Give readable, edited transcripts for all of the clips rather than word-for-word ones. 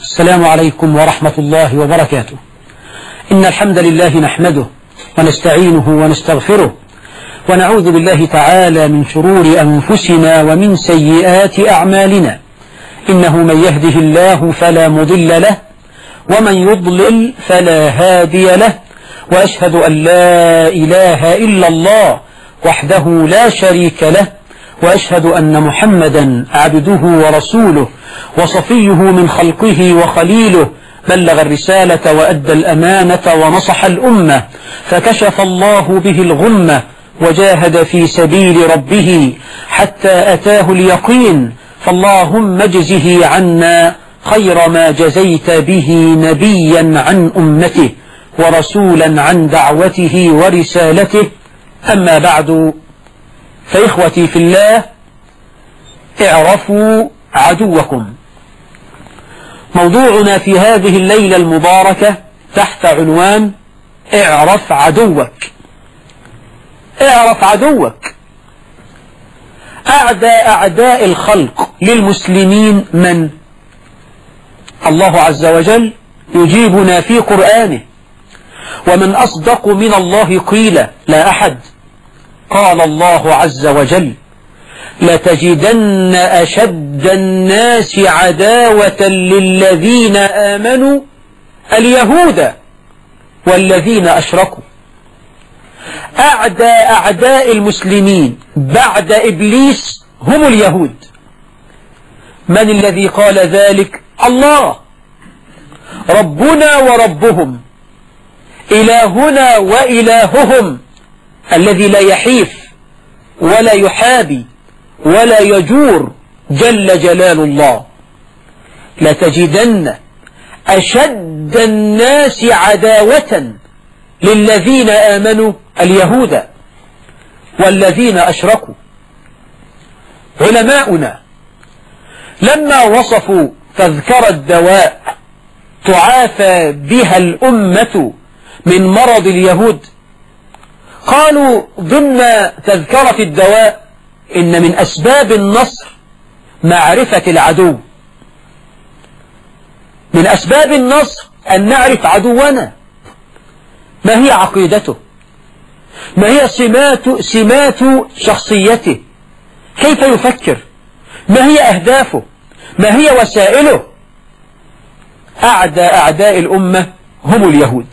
السلام عليكم ورحمة الله وبركاته. إن الحمد لله نحمده ونستعينه ونستغفره ونعوذ بالله تعالى من شرور أنفسنا ومن سيئات أعمالنا. إنه من يهده الله فلا مضل له ومن يضلل فلا هادي له، وأشهد أن لا إله إلا الله وحده لا شريك له، وأشهد أن محمدا عبده ورسوله وصفيه من خلقه وخليله، بلغ الرسالة وأدى الأمانة ونصح الأمة، فكشف الله به الغمة وجاهد في سبيل ربه حتى أتاه اليقين. فاللهم اجزه عنا خير ما جزيت به نبيا عن أمته ورسولا عن دعوته ورسالته. أما بعد، فإخوتي في الله، اعرفوا عدوكم. موضوعنا في هذه الليلة المباركة تحت عنوان اعرف عدوك. اعرف عدوك. أعداء الخلق للمسلمين من؟ الله عز وجل يجيبنا في قرآنه: ومن أصدق من الله قيلا، لا أحد. قال الله عز وجل: لتجدن أشد الناس عداوة للذين آمنوا اليهود والذين أشركوا. أعداء المسلمين بعد إبليس هم اليهود. من الذي قال ذلك؟ الله، ربنا وربهم، إلهنا وإلههم، الذي لا يحيف ولا يحابي ولا يجور، جل جلال الله. لتجدن أشد الناس عداوة للذين آمنوا اليهود والذين أشركوا. علماؤنا لما وصفوا تذكرة دواء تعافى بها الأمة من مرض اليهود، قالوا ضمن تذكرة الدواء إن من أسباب النصر معرفة العدو. من أسباب النصر أن نعرف عدونا، ما هي عقيدته، ما هي سمات شخصيته، كيف يفكر، ما هي أهدافه، ما هي وسائله. أعداء الأمة هم اليهود.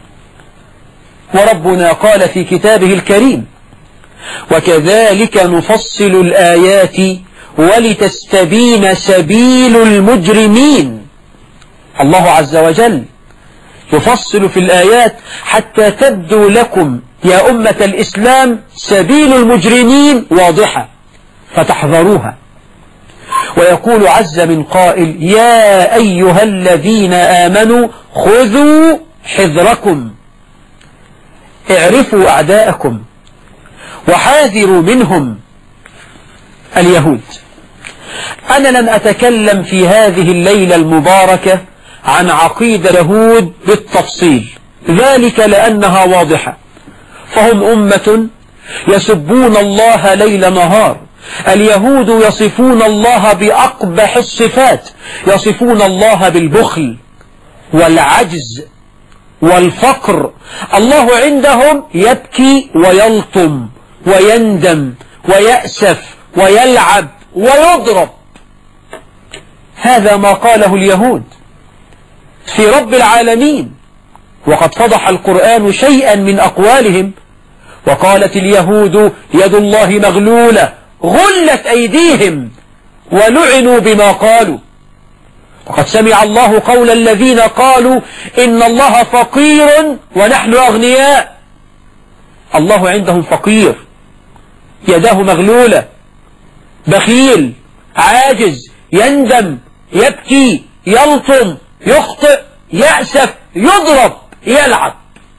وربنا قال في كتابه الكريم: وكذلك نفصل الآيات ولتستبين سبيل المجرمين. الله عز وجل يفصل في الآيات حتى تبدو لكم يا أمة الإسلام سبيل المجرمين واضحة فتحذروها. ويقول عز من قائل: يا أيها الذين آمنوا خذوا حذركم. اعرفوا أعداءكم وحاذروا منهم اليهود. أنا لن أتكلم في هذه الليلة المباركة عن عقيدة اليهود بالتفصيل، ذلك لأنها واضحة. فهم أمة يسبون الله ليل نهار. اليهود يصفون الله بأقبح الصفات، يصفون الله بالبخل والعجز والفقر. الله عندهم يبكي ويلطم ويندم ويأسف ويلعب ويضرب. هذا ما قاله اليهود في رب العالمين. وقد فضح القرآن شيئا من أقوالهم: وقالت اليهود يد الله مغلولة غلت أيديهم ولعنوا بما قالوا. وقد سمع الله قول الذين قالوا إن الله فقير ونحن أغنياء. الله عندهم فقير، يداه مغلولة، بخيل، عاجز، يندم، يبكي، يلطم، يخطئ، يأسف، يضرب، يلعب.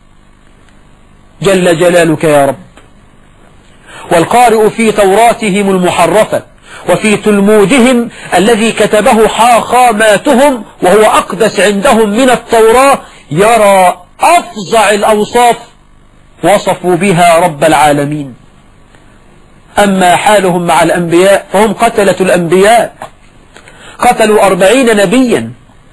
جل جلالك يا رب. والقارئ في توراتهم المحرفة وفي تلمودهم الذي كتبه حاخاماتهم وهو أقدس عندهم من التوراة يرى أفظع الأوصاف وصفوا بها رب العالمين. أما حالهم مع الأنبياء فهم قتلة الأنبياء، قتلوا 40 نبيا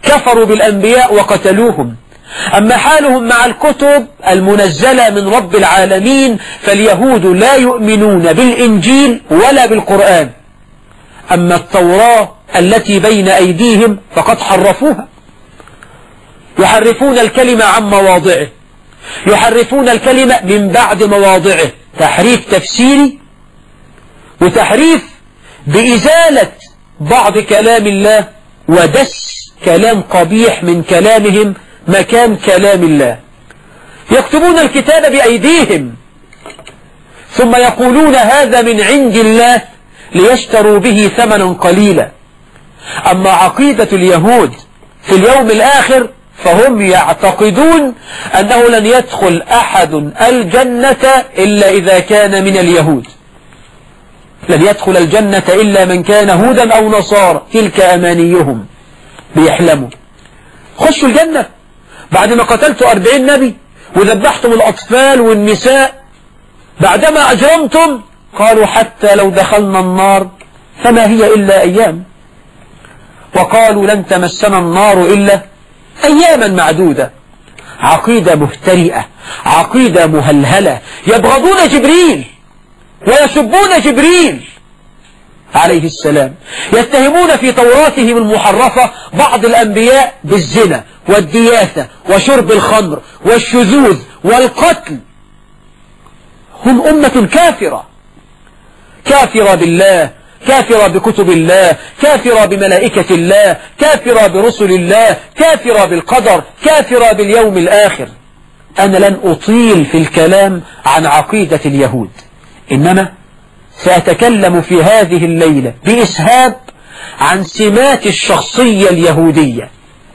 كفروا بالأنبياء وقتلوهم. أما حالهم مع الكتب المنزلة من رب العالمين فاليهود لا يؤمنون بالإنجيل ولا بالقرآن. أما التوراة التي بين أيديهم فقد حرفوها، يحرفون الكلمة عن مواضعه، يحرفون الكلمة من بعد مواضعه، تحريف تفسيري وتحريف بإزالة بعض كلام الله ودس كلام قبيح من كلامهم مكان كلام الله. يكتبون الكتاب بأيديهم ثم يقولون هذا من عند الله ليشتروا به ثمنا قليلا. أما عقيدة اليهود في اليوم الآخر فهم يعتقدون أنه لن يدخل أحد الجنة إلا إذا كان من اليهود، لن يدخل الجنة إلا من كان هودا أو نصارى، تلك أمانيهم، بيحلموا خشوا الجنة بعد ما قتلتوا 40 نبي وذبحتم الأطفال والنساء. بعدما أجرمتم قالوا حتى لو دخلنا النار فما هي إلا أيام، وقالوا لن تمسنا النار إلا أياما معدودة. عقيدة مهترئة، عقيدة مهلهلة، يبغضون جبريل ويسبون جبريل عليه السلام، يتهمون في توراتهم المحرفة بعض الأنبياء بالزنا والدياثة وشرب الخمر والشذوذ والقتل. هم أمة كافرة، كافرة بالله، كافرة بكتب الله، كافرة بملائكة الله، كافرة برسل الله، كافرة بالقدر، كافرة باليوم الآخر. أنا لن أطيل في الكلام عن عقيدة اليهود، إنما سأتكلم في هذه الليلة بإسهاب عن سمات الشخصية اليهودية،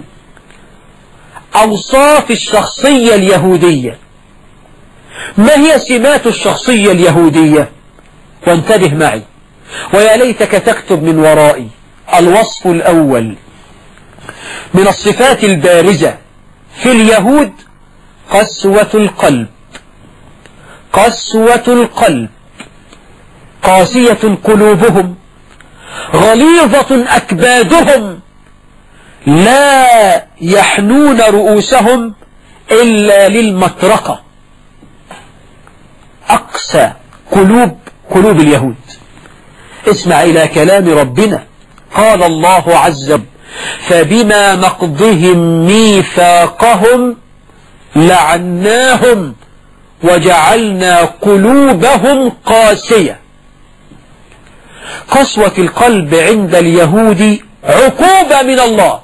أوصاف الشخصية اليهودية. ما هي سمات الشخصية اليهودية؟ وانتبه معي ويا ليتك تكتب من ورائي. الوصف الأول من الصفات البارزة في اليهود قسوة القلب، قسوة القلب، قاسية قلوبهم، غليظة أكبادهم، لا يحنون رؤوسهم إلا للمطرقة. أقسى قلوب اليهود. اسمع إلى كلام ربنا، قال الله عز وجل فبما نقضهم ميثاقهم لعناهم وجعلنا قلوبهم قاسية. قسوة القلب عند اليهود عقوبة من الله،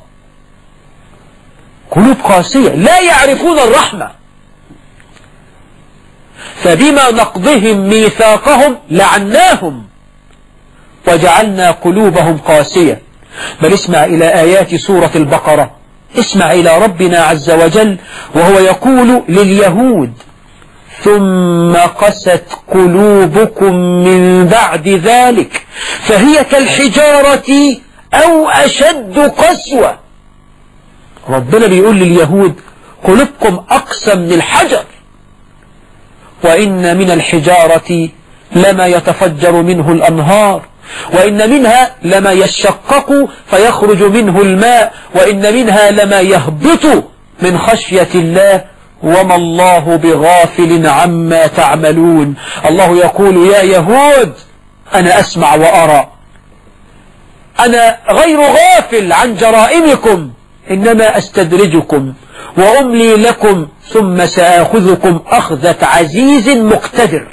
قلوب قاسية لا يعرفون الرحمة. فبما نقضهم ميثاقهم لعناهم وجعلنا قلوبهم قاسية. بل اسمع إلى آيات سورة البقرة، اسمع إلى ربنا عز وجل وهو يقول لليهود ثم قست قلوبكم من بعد ذلك فهي كالحجارة أو أشد قسوة. ربنا بيقول لليهود قلوبكم أقسى من الحجر، وإن من الحجارة لما يتفجر منه الأنهار، وإن منها لما يشقق فيخرج منه الماء، وإن منها لما يهبط من خشية الله وما الله بغافل عما تعملون. الله يقول يا يهود أنا أسمع وأرى، أنا غير غافل عن جرائمكم، إنما أستدرجكم وأملي لكم ثم سآخذكم أخذة عزيز مقتدر.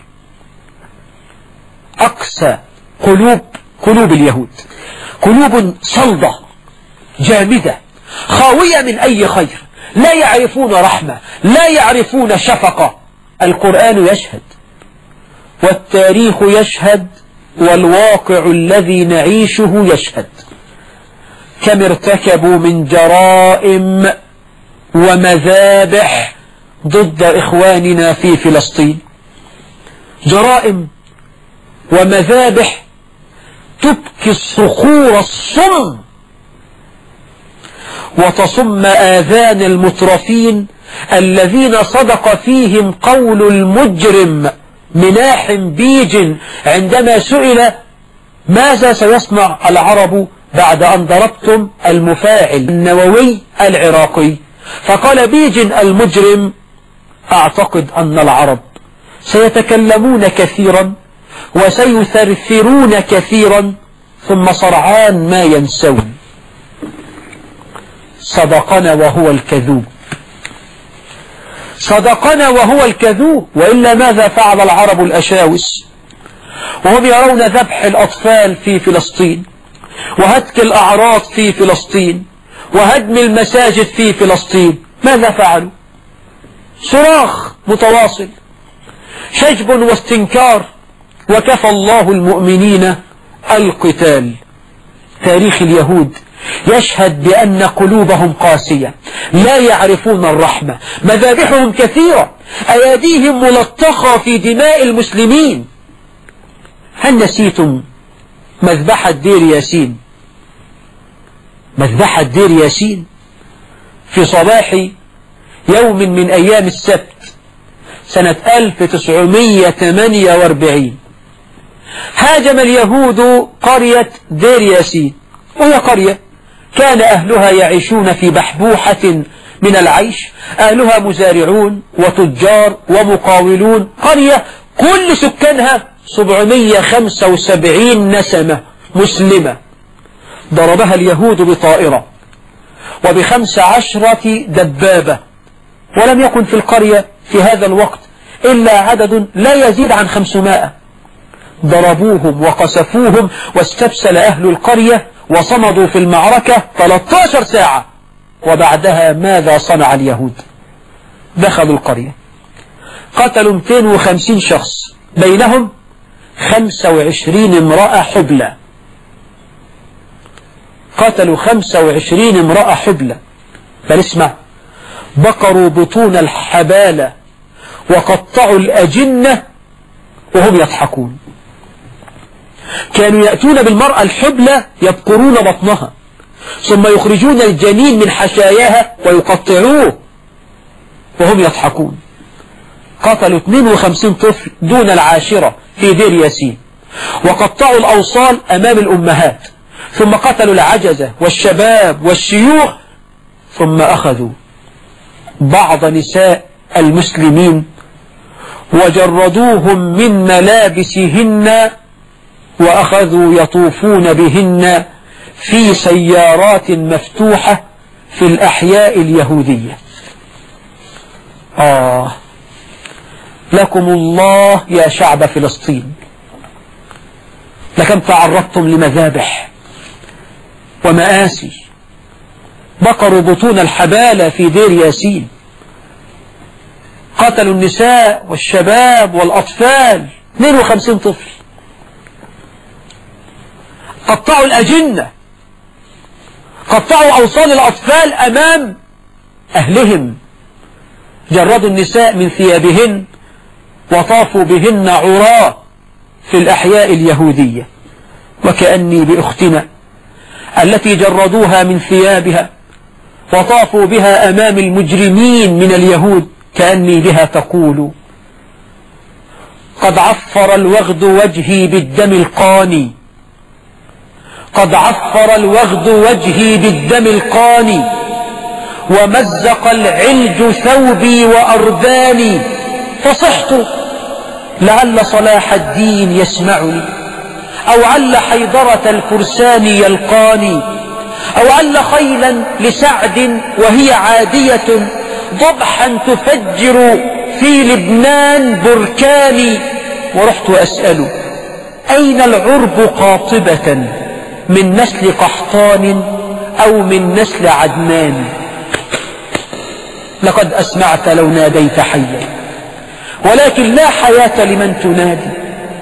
أقسى قلوب اليهود، قلوب صلدة جامدة خاوية من أي خير، لا يعرفون رحمة، لا يعرفون شفقة. القرآن يشهد والتاريخ يشهد والواقع الذي نعيشه يشهد كم ارتكبوا من جرائم ومذابح ضد إخواننا في فلسطين، جرائم ومذابح تبكي الصخور الصم وتصم آذان المترفين الذين صدق فيهم قول المجرم مناح بيج عندما سئل ماذا سيصنع العرب بعد أن ضربتم المفاعل النووي العراقي. فقال بيجن المجرم: أعتقد أن العرب سيتكلمون كثيرا وسيثرثرون كثيرا ثم صرعان ما ينسون. صدقنا وهو الكذوب، صدقنا وهو الكذوب. وإلا ماذا فعل العرب الأشاوس وهم يرون ذبح الأطفال في فلسطين وهتك الأعراض في فلسطين وهدم المساجد في فلسطين؟ ماذا فعلوا؟ صراخ متواصل، شجب واستنكار، وكفى الله المؤمنين القتال. تاريخ اليهود يشهد بأن قلوبهم قاسية، لا يعرفون الرحمة، مذابحهم كثيرة، أيديهم ملطخة في دماء المسلمين. هل نسيتم مذبحة دير ياسين؟ مذبحة دير ياسين في صباح يوم من أيام السبت سنة 1948 هاجم اليهود قرية دير ياسين، وهي قرية كان أهلها يعيشون في بحبوحة من العيش، أهلها مزارعون وتجار ومقاولون، قرية كل سكانها 775 نسمة مسلمة. ضربها اليهود بطائرة وب15 دبابة، ولم يكن في القرية في هذا الوقت إلا عدد لا يزيد عن 500. ضربوهم وقسفوهم واستبسل أهل القرية وصمدوا في المعركة 13 ساعة. وبعدها ماذا صنع اليهود؟ دخلوا القرية، قتلوا 250 شخص، بينهم 25 امرأة حبلى. قتلوا 25 امرأة حبلى، بل اسمع: بقروا بطون الحبالة وقطعوا الأجنة وهم يضحكون. كانوا يأتون بالمرأة الحبلى يبقرون بطنها ثم يخرجون الجنين من حشاياها ويقطعوه وهم يضحكون. قتلوا 52 طفل دون العاشرة في دير ياسين، وقطعوا الأوصال أمام الأمهات، ثم قتلوا العجزة والشباب والشيوخ، ثم أخذوا بعض نساء المسلمين وجردوهم من ملابسهن وأخذوا يطوفون بهن في سيارات مفتوحة في الأحياء اليهودية. لكم الله يا شعب فلسطين، لكم تعرضتم لمذابح ومآسي. بقروا بطون الحبالة في دير ياسين، قتلوا النساء والشباب والأطفال، 52 طفل. قطعوا الأجنة، قطعوا أوصال الأطفال أمام أهلهم، جردوا النساء من ثيابهن وطافوا بهن عراة في الأحياء اليهودية. وكأني بأختنا التي جردوها من ثيابها وطافوا بها أمام المجرمين من اليهود، كأني بها تقول: قد عفر الوغد وجهي بالدم القاني، قد عفر الوغد وجهي بالدم القاني، ومزق العلج ثوبي وأرداني، فصحت لعل صلاح الدين يسمعني، أو عل حيدرة الفرسان يلقاني، أو عل خيلا لسعد وهي عادية ضبحا تفجر في لبنان بركاني. ورحت أسأل: أين العرب قاطبة من نسل قحطان أو من نسل عدنان؟ لقد أسمعت لو ناديت حيا، ولكن لا حياة لمن تنادي.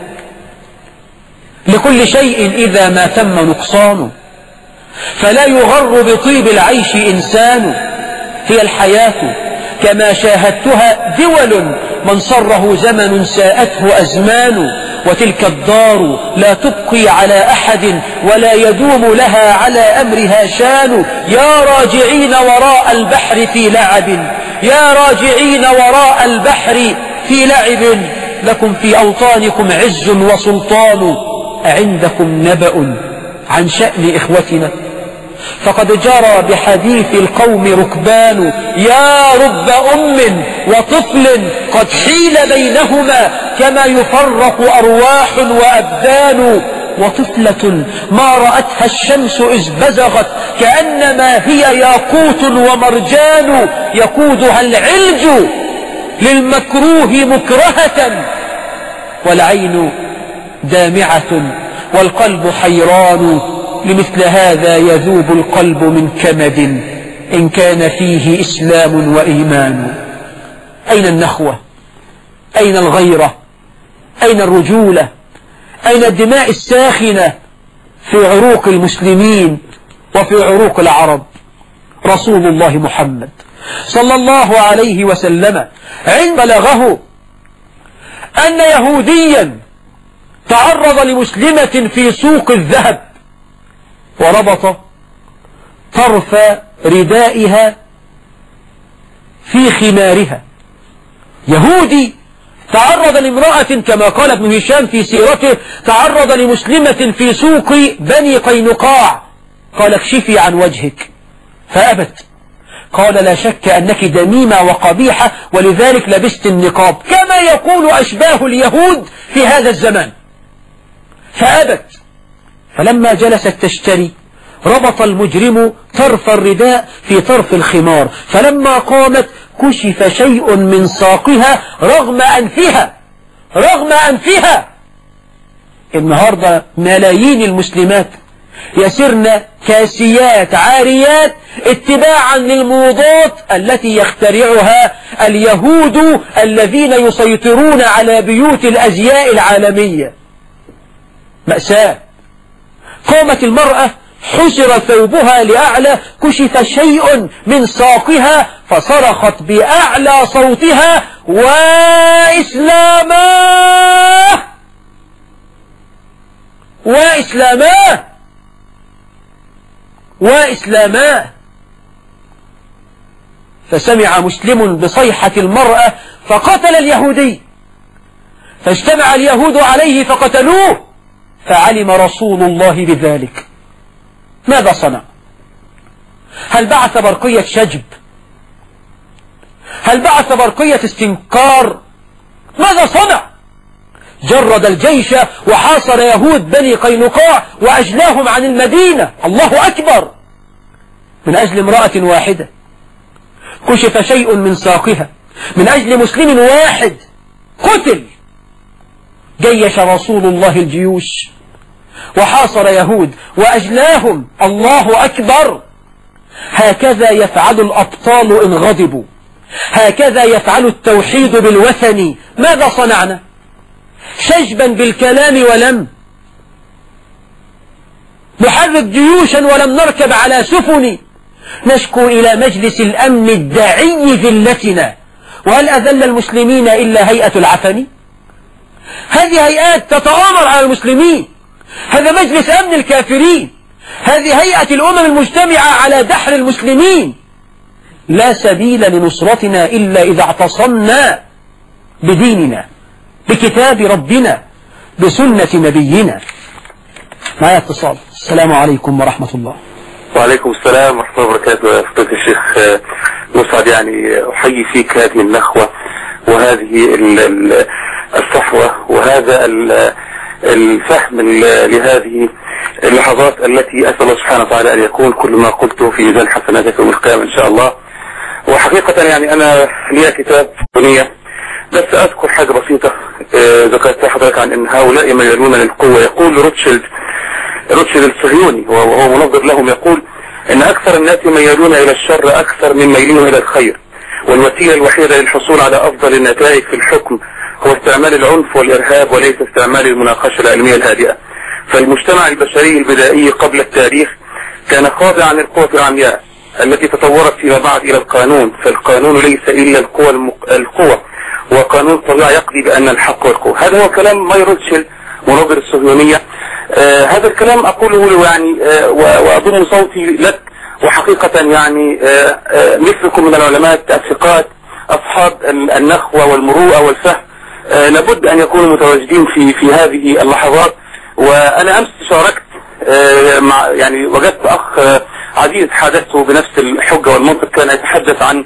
لكل شيء إذا ما تم نقصانه، فلا يغر بطيب العيش إنسان. هي الحياة كما شاهدتها دول، من صره زمن ساءته أزمان، وتلك الدار لا تبقي على أحد ولا يدوم لها على أمرها شان. يا راجعين وراء البحر في لعب، يا راجعين وراء البحر في لعب، لكم في أوطانكم عز وسلطان، أعندكم نبأ عن شأن إخوتنا؟ فقد جرى بحديث القوم ركبان، يا رب أم وطفل قد حيل بينهما كما يفرق أرواح وأبدان، وطفلة ما رأتها الشمس إذ بزغت كأنما هي ياقوت ومرجان، يقودها العلج للمكروه مكرهة والعين دامعة والقلب حيران، لمثل هذا يذوب القلب من كمد إن كان فيه إسلام وإيمان. أين النخوة؟ أين الغيرة؟ أين الرجولة؟ أين الدماء الساخنة في عروق المسلمين وفي عروق العرب؟ رسول الله محمد صلى الله عليه وسلم عند بلغه أن يهوديا تعرض لمسلمة في سوق الذهب وربط طرف ردائها في خمارها. يهودي تعرض لامرأة كما قال ابن هشام في سيرته، تعرض لمسلمة في سوق بني قينقاع، قال اكشفي عن وجهك، فأبت، قال لا شك أنك دميمة وقبيحة ولذلك لبست النقاب، كما يقول أشباه اليهود في هذا الزمان، فأبت. فلما جلست تشتري ربط المجرم طرف الرداء في طرف الخمار، فلما قامت كشف شيء من ساقها رغم أنفها. النهاردة ملايين المسلمات يسرن كاسيات عاريات اتباعا للموضات التي يخترعها اليهود الذين يسيطرون على بيوت الأزياء العالمية. مأساة. قامت المرأة حشر ثوبها لأعلى، كشف شيء من ساقها فصرخت بأعلى صوتها وإسلاماه وإسلاماه وإسلاماه. فسمع مسلم بصيحة المرأة فقتل اليهودي، فاجتمع اليهود عليه فقتلوه، فعلم رسول الله بذلك. ماذا صنع؟ هل بعث برقية شجب؟ هل بعث برقية استنكار؟ ماذا صنع؟ جرد الجيش وحاصر يهود بني قينقاع وأجلاهم عن المدينة. الله أكبر. من أجل امرأة واحدة كشف شيء من ساقها، من أجل مسلم واحد قتل. جيش رسول الله الجيوش وحاصر يهود وأجلاهم. الله أكبر. هكذا يفعل الأبطال إن غضبوا، هكذا يفعل التوحيد بالوثن. ماذا صنعنا؟ شجبا بالكلام ولم نحرك جيوشا ولم نركب على سفن، نشكو إلى مجلس الأمن الداعي ذلتنا، وهل أذل المسلمين إلا هيئة العفن؟ هذه هيئات تتآمر على المسلمين، هذا مجلس أمن الكافرين، هذه هيئة الأمم المجتمعة على دحر المسلمين. لا سبيل لنصرتنا إلا إذا اعتصمنا بديننا، بكتاب ربنا، بسنة نبينا. معي اتصال. السلام عليكم ورحمة الله. وعليكم السلام ورحمة الله وبركاته. يا فضيلة الشيخ مسعد، يعني أحيي فيك هذه النخوة وهذه الصحوة وهذا الفهم لهذه اللحظات التي أسأل الله سبحانه وتعالى أن يكون كل ما قلته في ميزان حسناتك يوم القيامة إن شاء الله. وحقيقة يعني أنا لي كتاب بنية، بس أذكر حاجة بسيطة ذكرت حضرتك عن أن هؤلاء ميالون للقوة. يقول روتشيلد الصهيوني وهو منظر لهم، يقول أن أكثر الناس ميالون إلى الشر أكثر من ميلهم إلى الخير، والوسيلة الوحيدة للحصول على أفضل النتائج في الحكم هو استعمال العنف والإرهاب وليس استعمال المناقشة العلمية الهادئة. فالمجتمع البشري البدائي قبل التاريخ كان خاضعا للقوة العمياء التي تطورت فيما بعد إلى القانون، فالقانون ليس إلا القوة، وقانون الطبيعة يقضي بأن الحق والقوة. هذا هو كلام ماي روتشيلد مناظر الصهيونية. هذا الكلام أقوله له يعني وأضم صوتي لك، وحقيقة يعني مثلكم من العلماء الثقات أصحاب النخوة والمروءة والفهم لابد أن يكونوا متواجدين في هذه اللحظات. وأنا أمس شاركت يعني وجدت أخ عزيز حدثه بنفس الحجة والمنطق، كان يتحدث عن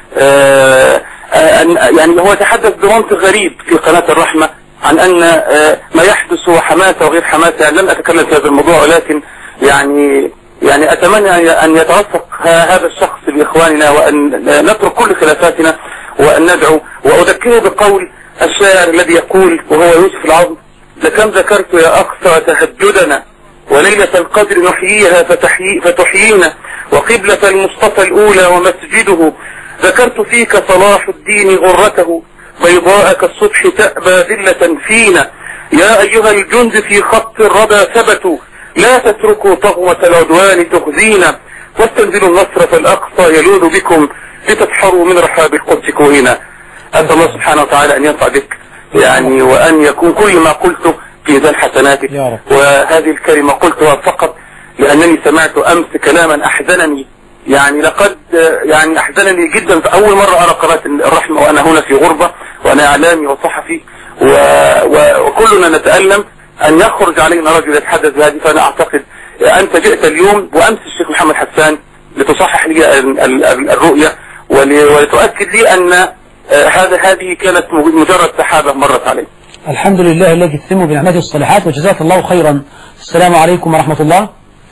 يعني هو يتحدث بمنطق غريب في قناة الرحمة عن أن ما يحدث هو حماسة وغير حماسة. يعني لن أتكلم في هذا الموضوع، ولكن يعني أتمنى أن يتوثق هذا الشخص بإخواننا، وأن نترك كل خلافاتنا وأن ندعو. وأذكره بقول الشاعر الذي يقول وهو يوسف العظم: لكم ذكرت يا أقصى تهجدنا، وليلة القدر نحييها فتحيينا، وقبلة المصطفى الأولى ومسجده، ذكرت فيك صلاح الدين غرته، بيضاء كالصبح تأبى ذلة فينا، يا أيها الجند في خط الردى ثبتوا، لا تتركوا طغمة العدوان تخزينا، واستنزلوا النصر فالأقصى يلوذ بكم، لتسحروا من رحاب القدس كوهنا. أسأل الله سبحانه وتعالى أن ينفع بك يعني، وأن يكون كل ما قلته في ميزان حسناتك. وهذه الكلمة قلتها فقط لأنني سمعت أمس كلاما أحزنني، يعني لقد يعني أحزنني جدا. فأول مرة أرى قناة الرحمة وأنا هنا في غربة، وأنا إعلامي وصحفي، وكلنا نتألم أن يخرج علينا رجل يتحدث بهذه. فأنا أعتقد أنت جئت اليوم وأمس الشيخ محمد حسان لتصحح لي الرؤية، ولتؤكد لي أن هذه كانت مجرد سحابة مرت عليه. الحمد لله الذي تتم بنعمته الصالحات، وجزاك الله خيرا. السلام عليكم ورحمة الله.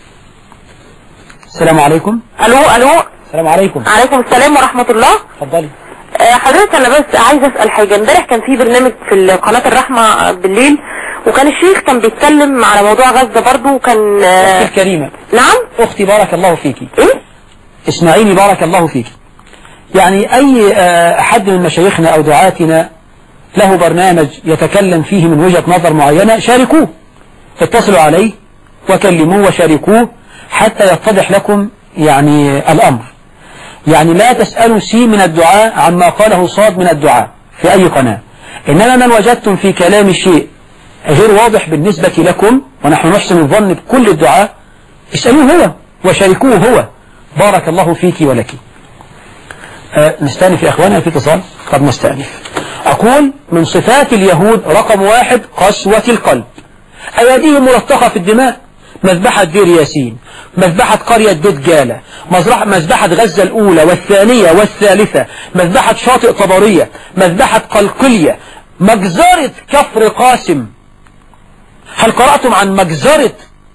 السلام عليكم. الو. السلام عليكم. عليكم السلام ورحمة الله. اتفضلي. حضرتك انا بس عايز اسأل حاجة. امبارح كان في برنامج في قناة الرحمة بالليل، وكان الشيخ كان بيتكلم على موضوع غزة برضو، وكان اختي الكريمة. نعم اختي بارك الله فيكي. ايه اسمعيني بارك الله فيكي. يعني اي حد من مشايخنا او دعاتنا له برنامج يتكلم فيه من وجهة نظر معينة، شاركوه، اتصلوا عليه وكلموه وشاركوه حتى يتضح لكم يعني الأمر. يعني لا تسألوا سي من الدعاء عما قاله صاد من الدعاء في أي قناة، إنما من وجدتم في كلام شيء غير واضح بالنسبة لكم، ونحن نحسن الظن بكل الدعاء، اسألوه هو وشاركوه هو. بارك الله فيك ولك. نستأنف يا أخوانا في اتصال. قد نستأنف. أقول من صفات اليهود رقم 1 قسوة القلب. أيديهم ملطخة في الدماء، مذبحة دير ياسين، مذبحة قرية بيت جالة، مذبحة غزة الأولى والثانية والثالثة، مذبحة شاطئ طبرية، مذبحة قلقلية، مجزرة كفر قاسم. هل قرأتم عن مجزرة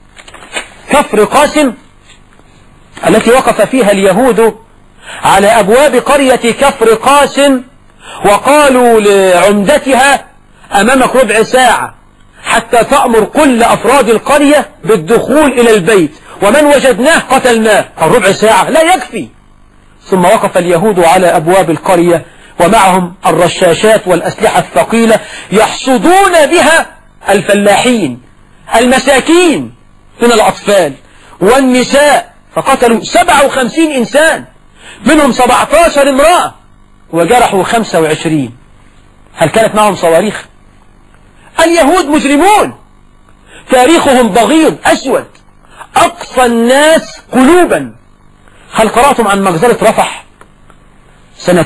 كفر قاسم التي وقف فيها اليهود على أبواب قرية كفر قاسم وقالوا لعمدتها: أمامك ربع ساعة حتى تأمر كل أفراد القرية بالدخول إلى البيت، ومن وجدناه قتلناه. الربع ساعة لا يكفي. ثم وقف اليهود على أبواب القرية ومعهم الرشاشات والأسلحة الثقيلة يحصدون بها الفلاحين المساكين من الأطفال والنساء، فقتلوا 57 إنسان، منهم 17 امرأة، وجرحوا 25. هل كانت معهم صواريخ؟ اليهود مجرمون، تاريخهم بغيض أسود، أقصى الناس قلوبا. هل قرأتم عن مجزرة رفح سنة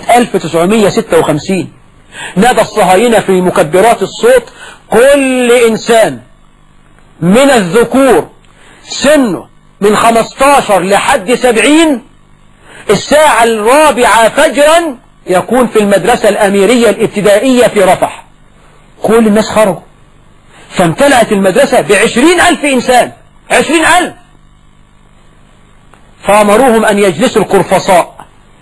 1956؟ نادى الصهاينة في مكبرات الصوت: كل إنسان من الذكور سنه من 15 لحد 70 الساعة 4 فجرا يكون في المدرسة الأميرية الابتدائية في رفح. كل الناس خرجوا، فامتلأت المدرسة ب20,000 إنسان، 20,000. فأمروهم أن يجلسوا القرفصاء.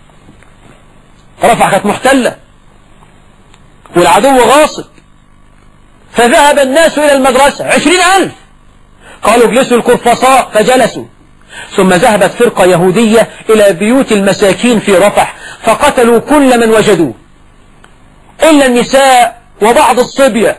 رفح كانت محتلة والعدو غاصب، فذهب الناس إلى المدرسة 20,000. قالوا اجلسوا القرفصاء، فجلسوا. ثم ذهبت فرقة يهودية إلى بيوت المساكين في رفح فقتلوا كل من وجدوه إلا النساء وبعض الصبية.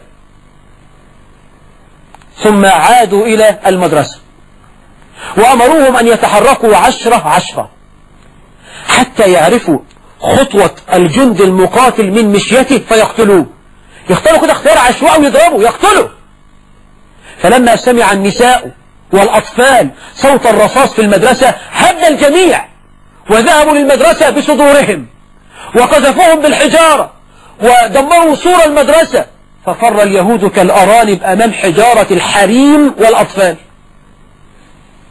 ثم عادوا إلى المدرسة وأمروهم أن يتحركوا 10 حتى يعرفوا خطوة الجند المقاتل من مشيته فيقتلوه. يختاروا كده اختيار عشوائي ويضربوا يقتلوا. فلما سمع النساء والأطفال صوت الرصاص في المدرسة هب الجميع وذهبوا للمدرسة بصدورهم وقذفوهم بالحجارة ودمروا سور المدرسة، ففر اليهود كالأرانب أمام حجارة الحريم والأطفال.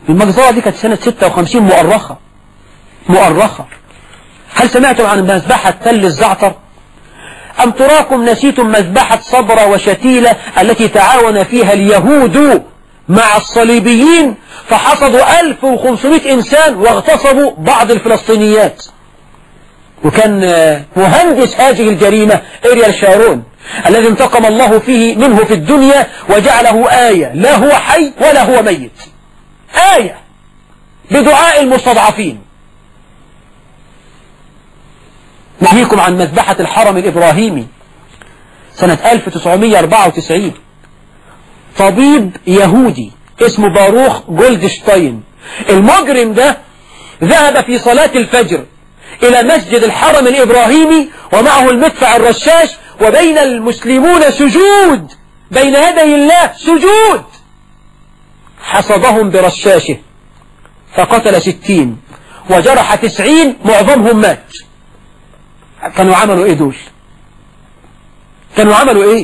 المجزرة دي كانت سنة 56 مؤرخة. هل سمعتم عن مذبحة تل الزعتر؟ أم تراكم نسيتم مذبحة صبرة وشتيلة التي تعاون فيها اليهود مع الصليبيين فحصدوا 1500 إنسان واغتصبوا بعض الفلسطينيات؟ وكان مهندس هذه الجريمة إريال شارون الذي انتقم الله منه في الدنيا وجعله آية، لا هو حي ولا هو ميت، آية بدعاء المستضعفين. نحييكم عن مذبحة الحرم الإبراهيمي سنة 1994. طبيب يهودي اسمه باروخ جولدشتاين، المجرم ده ذهب في صلاة الفجر إلى مسجد الحرم الإبراهيمي ومعه المدفع الرشاش، وبين المسلمون سجود، بين يدي الله سجود، حصدهم برشاشه فقتل 60 وجرح 90، معظمهم مات. كانوا عملوا ايه دول؟ كانوا عملوا ايه؟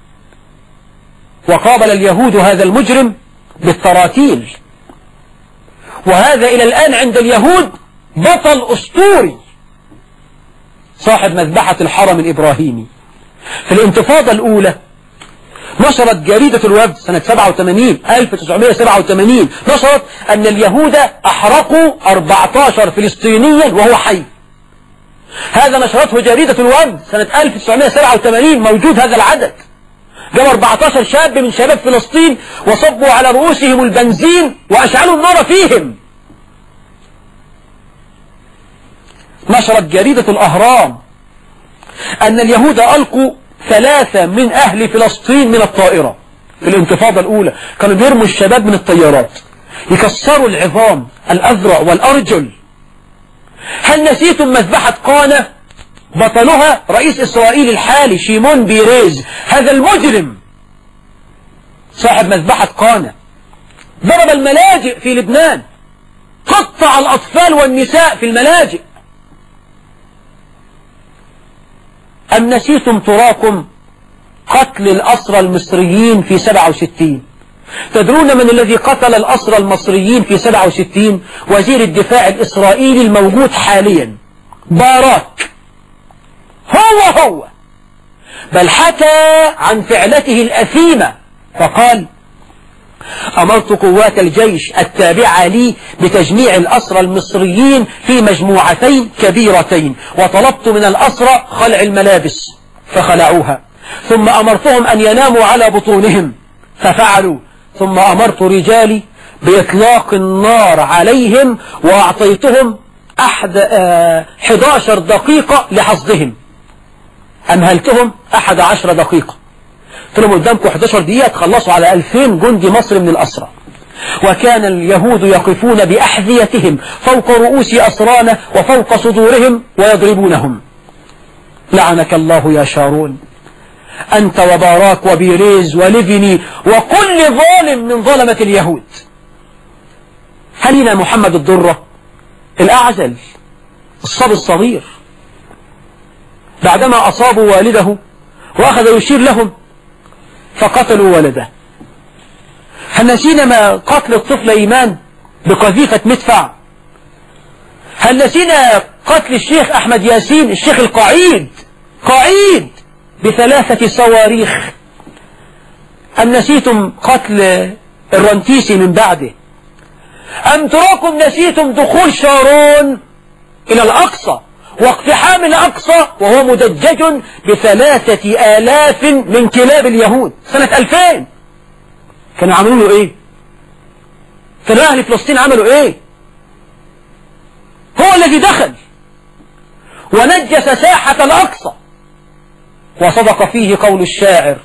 وقابل اليهود هذا المجرم بالتراتيل، وهذا إلى الآن عند اليهود بطل أسطوري، صاحب مذبحة الحرم الإبراهيمي. في الانتفاضة الأولى نشرت جريدة الوفد سنة 1987 نشرت أن اليهود أحرقوا 14 فلسطينيا وهو حي. هذا نشرته جريدة الوفد سنة 1987، موجود هذا العدد. جابوا 14 شاب من شباب فلسطين وصبوا على رؤوسهم البنزين وأشعلوا النار فيهم. نشرت جريدة الأهرام أن اليهود ألقوا 3 من أهل فلسطين من الطائرة في الانتفاضة الأولى. كانوا بيرموا الشباب من الطيارات يكسروا العظام، الأذرع والأرجل. هل نسيتم مذبحة قانة؟ بطلها رئيس إسرائيل الحالي شيمون بيريز، هذا المجرم صاحب مذبحة قانة. ضرب الملاجئ في لبنان، قطع الأطفال والنساء في الملاجئ. أم نسيتم تراكم قتل الأسرى المصريين في 67؟ تدرون من الذي قتل الأسرى المصريين في 67؟ وزير الدفاع الإسرائيلي الموجود حاليا، باراك. هو بل حكى عن فعلته الأثيمة فقال: أمرت قوات الجيش التابعة لي بتجميع الأسرى المصريين في مجموعتين كبيرتين، وطلبت من الأسرى خلع الملابس فخلعوها، ثم أمرتهم أن يناموا على بطونهم ففعلوا، ثم أمرت رجالي بإطلاق النار عليهم وأعطيتهم 11 دقيقة لحصدهم. أمهلتهم 11 دقيقة، قلت لهم قدامكم 11 دقيقة تخلصوا على 2000 جندي مصري من الأسرى. وكان اليهود يقفون بأحذيتهم فوق رؤوس أسرانا وفوق صدورهم ويضربونهم. لعنك الله يا شارون، أنت وباراك وبيريز وليفيني وكل ظالم من ظلمة اليهود. هلنا محمد الضرة الأعزل الصبي الصغير بعدما أصابوا والده وأخذ يشير لهم فقتلوا ولده. هل نسينا ما قتل الطفل إيمان بقذيفة مدفع؟ هل نسينا قتل الشيخ أحمد ياسين الشيخ القعيد ب3 صواريخ؟ أم نسيتم قتل الرنتيسي من بعده؟ أم تراكم نسيتم دخول شارون إلى الأقصى واقتحام الأقصى وهو مدجج ب3000 من كلاب اليهود سنة 2000؟ كانوا عملوا له إيه؟ كانوا أهل فلسطين عملوا إيه؟ هو الذي دخل ونجس ساحة الأقصى. وصدق فيه قول الشاعر: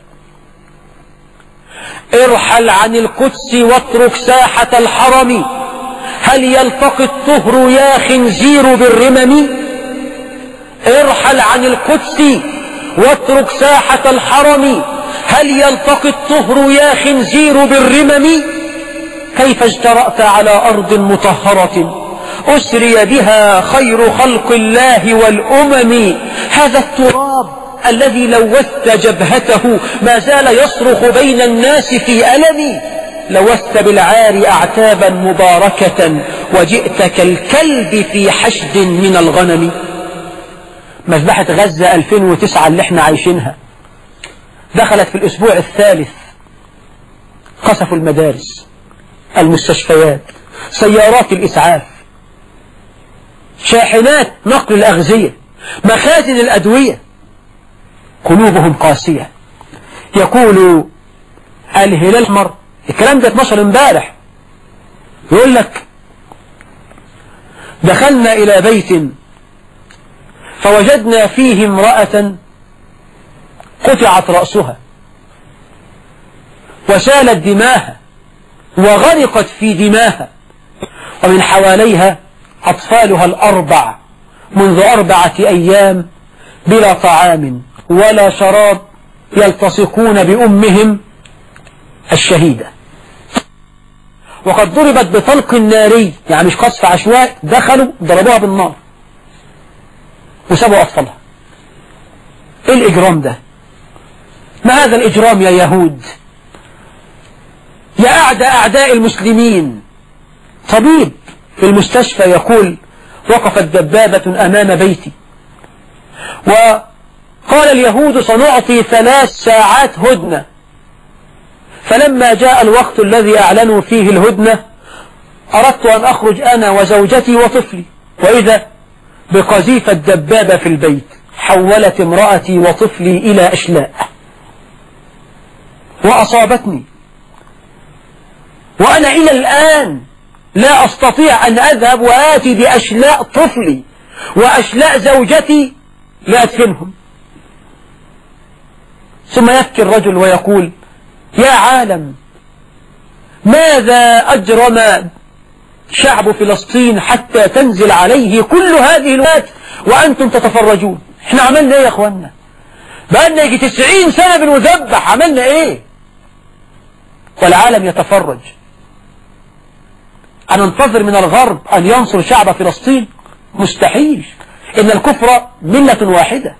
ارحل عن القدس واترك ساحة الحرم، هل يلتقي الطهر يا خنزير بالرمم؟ ارحل عن القدس واترك ساحة الحرم، هل يلتقي الطهر يا خنزير بالرمم؟ كيف اجترأت على أرض مطهرة أسري بها خير خلق الله والأمم؟ هذا التراب الذي لوثت جبهته ما زال يصرخ بين الناس في ألم. لوست بالعار أعتابا مباركة وجئت كالكلب في حشد من الغنم. مذبحة غزة 2009 اللي احنا عايشينها دخلت في الأسبوع الثالث، قصفوا المدارس، المستشفيات، سيارات الإسعاف، شاحنات نقل الأغذية، مخازن الأدوية. قلوبهم قاسية. يقول الهلال الأحمر، الكلام ده 12 امبارح، يقول لك دخلنا إلى بيت فوجدنا فيه امرأة قطعت رأسها وسالت دماها وغرقت في دماها، ومن حواليها أطفالها الأربع منذ 4 أيام بلا طعام ولا شراب، يلتصقون بأمهم الشهيدة. وقد ضربت بطلق ناري، يعني مش قصف عشوائي، دخلوا ضربوها بالنار وسابوا أطفالها. إيه الإجرام ده؟ ما هذا الإجرام يا يهود؟ يا أعداء المسلمين. طبيب في المستشفى يقول وقفت دبابة أمام بيتي وقال اليهود سنعطي 3 ساعات هدنة، فلما جاء الوقت الذي أعلنوا فيه الهدنة أردت أن أخرج أنا وزوجتي وطفلي، وإذا بقذيفة دبابة في البيت حولت امرأتي وطفلي إلى أشلاء وأصابتني، وأنا إلى الآن لا أستطيع أن أذهب وآتي بأشلاء طفلي وأشلاء زوجتي لأدفنهم. ثم يبكي الرجل ويقول يا عالم، ماذا أجرم شعب فلسطين حتى تنزل عليه كل هذه الوقت وأنتم تتفرجون؟ احنا عملنا ايه يا اخوانا؟ بقالنا يجي 90 سنة بنذبح، عملنا ايه؟ والعالم يتفرج. أن ننتظر من الغرب أن ينصر شعب فلسطين؟ مستحيل. إن الكفر ملة واحدة.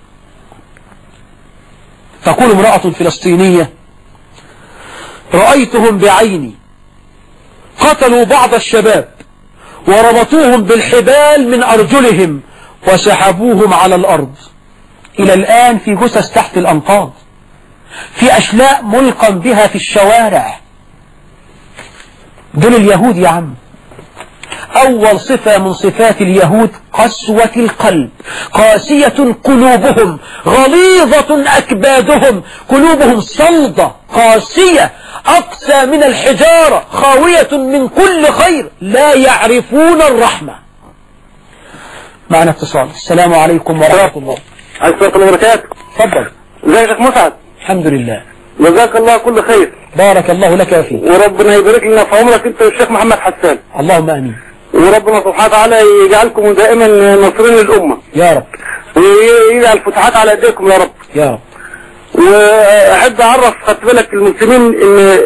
تقول امرأة فلسطينية رأيتهم بعيني قتلوا بعض الشباب وربطوهم بالحبال من أرجلهم وسحبوهم على الأرض، إلى الآن في جثث تحت الأنقاض، في أشلاء ملقا بها في الشوارع. دول اليهود يا عم. أول صفة من صفات اليهود قسوة القلب، قاسية قلوبهم، غليظة أكبادهم، قلوبهم صلدة قاسية أقسى من الحجارة، خاوية من كل خير، لا يعرفون الرحمة. معنا اتصال. السلام عليكم ورحمة الله. السلام عليكم وبركاته. تفضل. ازيك يا مسعد؟ الحمد لله. جزاك الله كل خير. بارك الله لك وفيك. وربنا يبارك لنا في عمرك انت والشيخ محمد حسان. اللهم امين. وربنا سبحانه وتعالى يجعلكم دائما ناصرين للأمة يا رب، ويجعل الفتحات على ايديكم يا رب يا رب. واحب اعرف خدت بالك المسلمين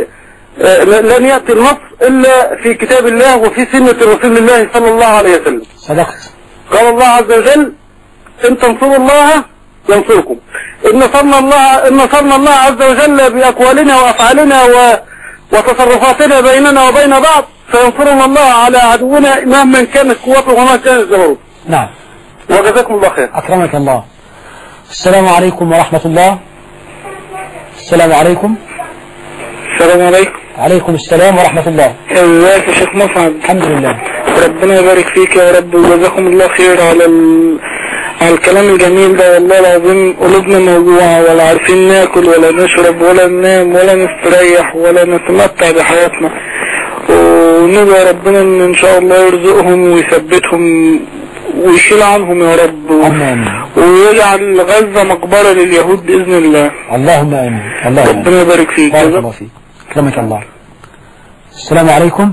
ان لن يأتي النصر الا في كتاب الله وفي سنة رسول الله صلى الله عليه وسلم. صدقت. قال الله عز وجل ان تنصروا الله ينصركم، ان نصرنا الله عز وجل باقوالنا وافعالنا وتصرفاتنا بيننا وبين بعض، فينصرنا الله على عدونا مهما كانت قوته وما كان الجبروت. نعم. وجزاكم الله خير. أكرمك الله. السلام عليكم ورحمة الله. السلام عليكم. السلام عليكم. عليكم السلام ورحمة الله. ازيك يا شيخ مسعد؟ الحمد لله. ربنا يبارك فيك يا رب، وجزاكم الله خير على الكلام الجميل ده. والله العظيم قلوبنا موجوعة، ولا عارفين ناكل ولا نشرب ولا ننام ولا نستريح ولا نتمتع بحياتنا، وندعو ربنا ان شاء الله يرزقهم ويثبتهم ويشيل عنهم يا رب، ويجعل غزة مقبرة لليهود بإذن الله. اللهم آمين. اللهم آمين. ربنا يبارك فيك. بارك الله فيك. أكرمك الله. السلام عليكم.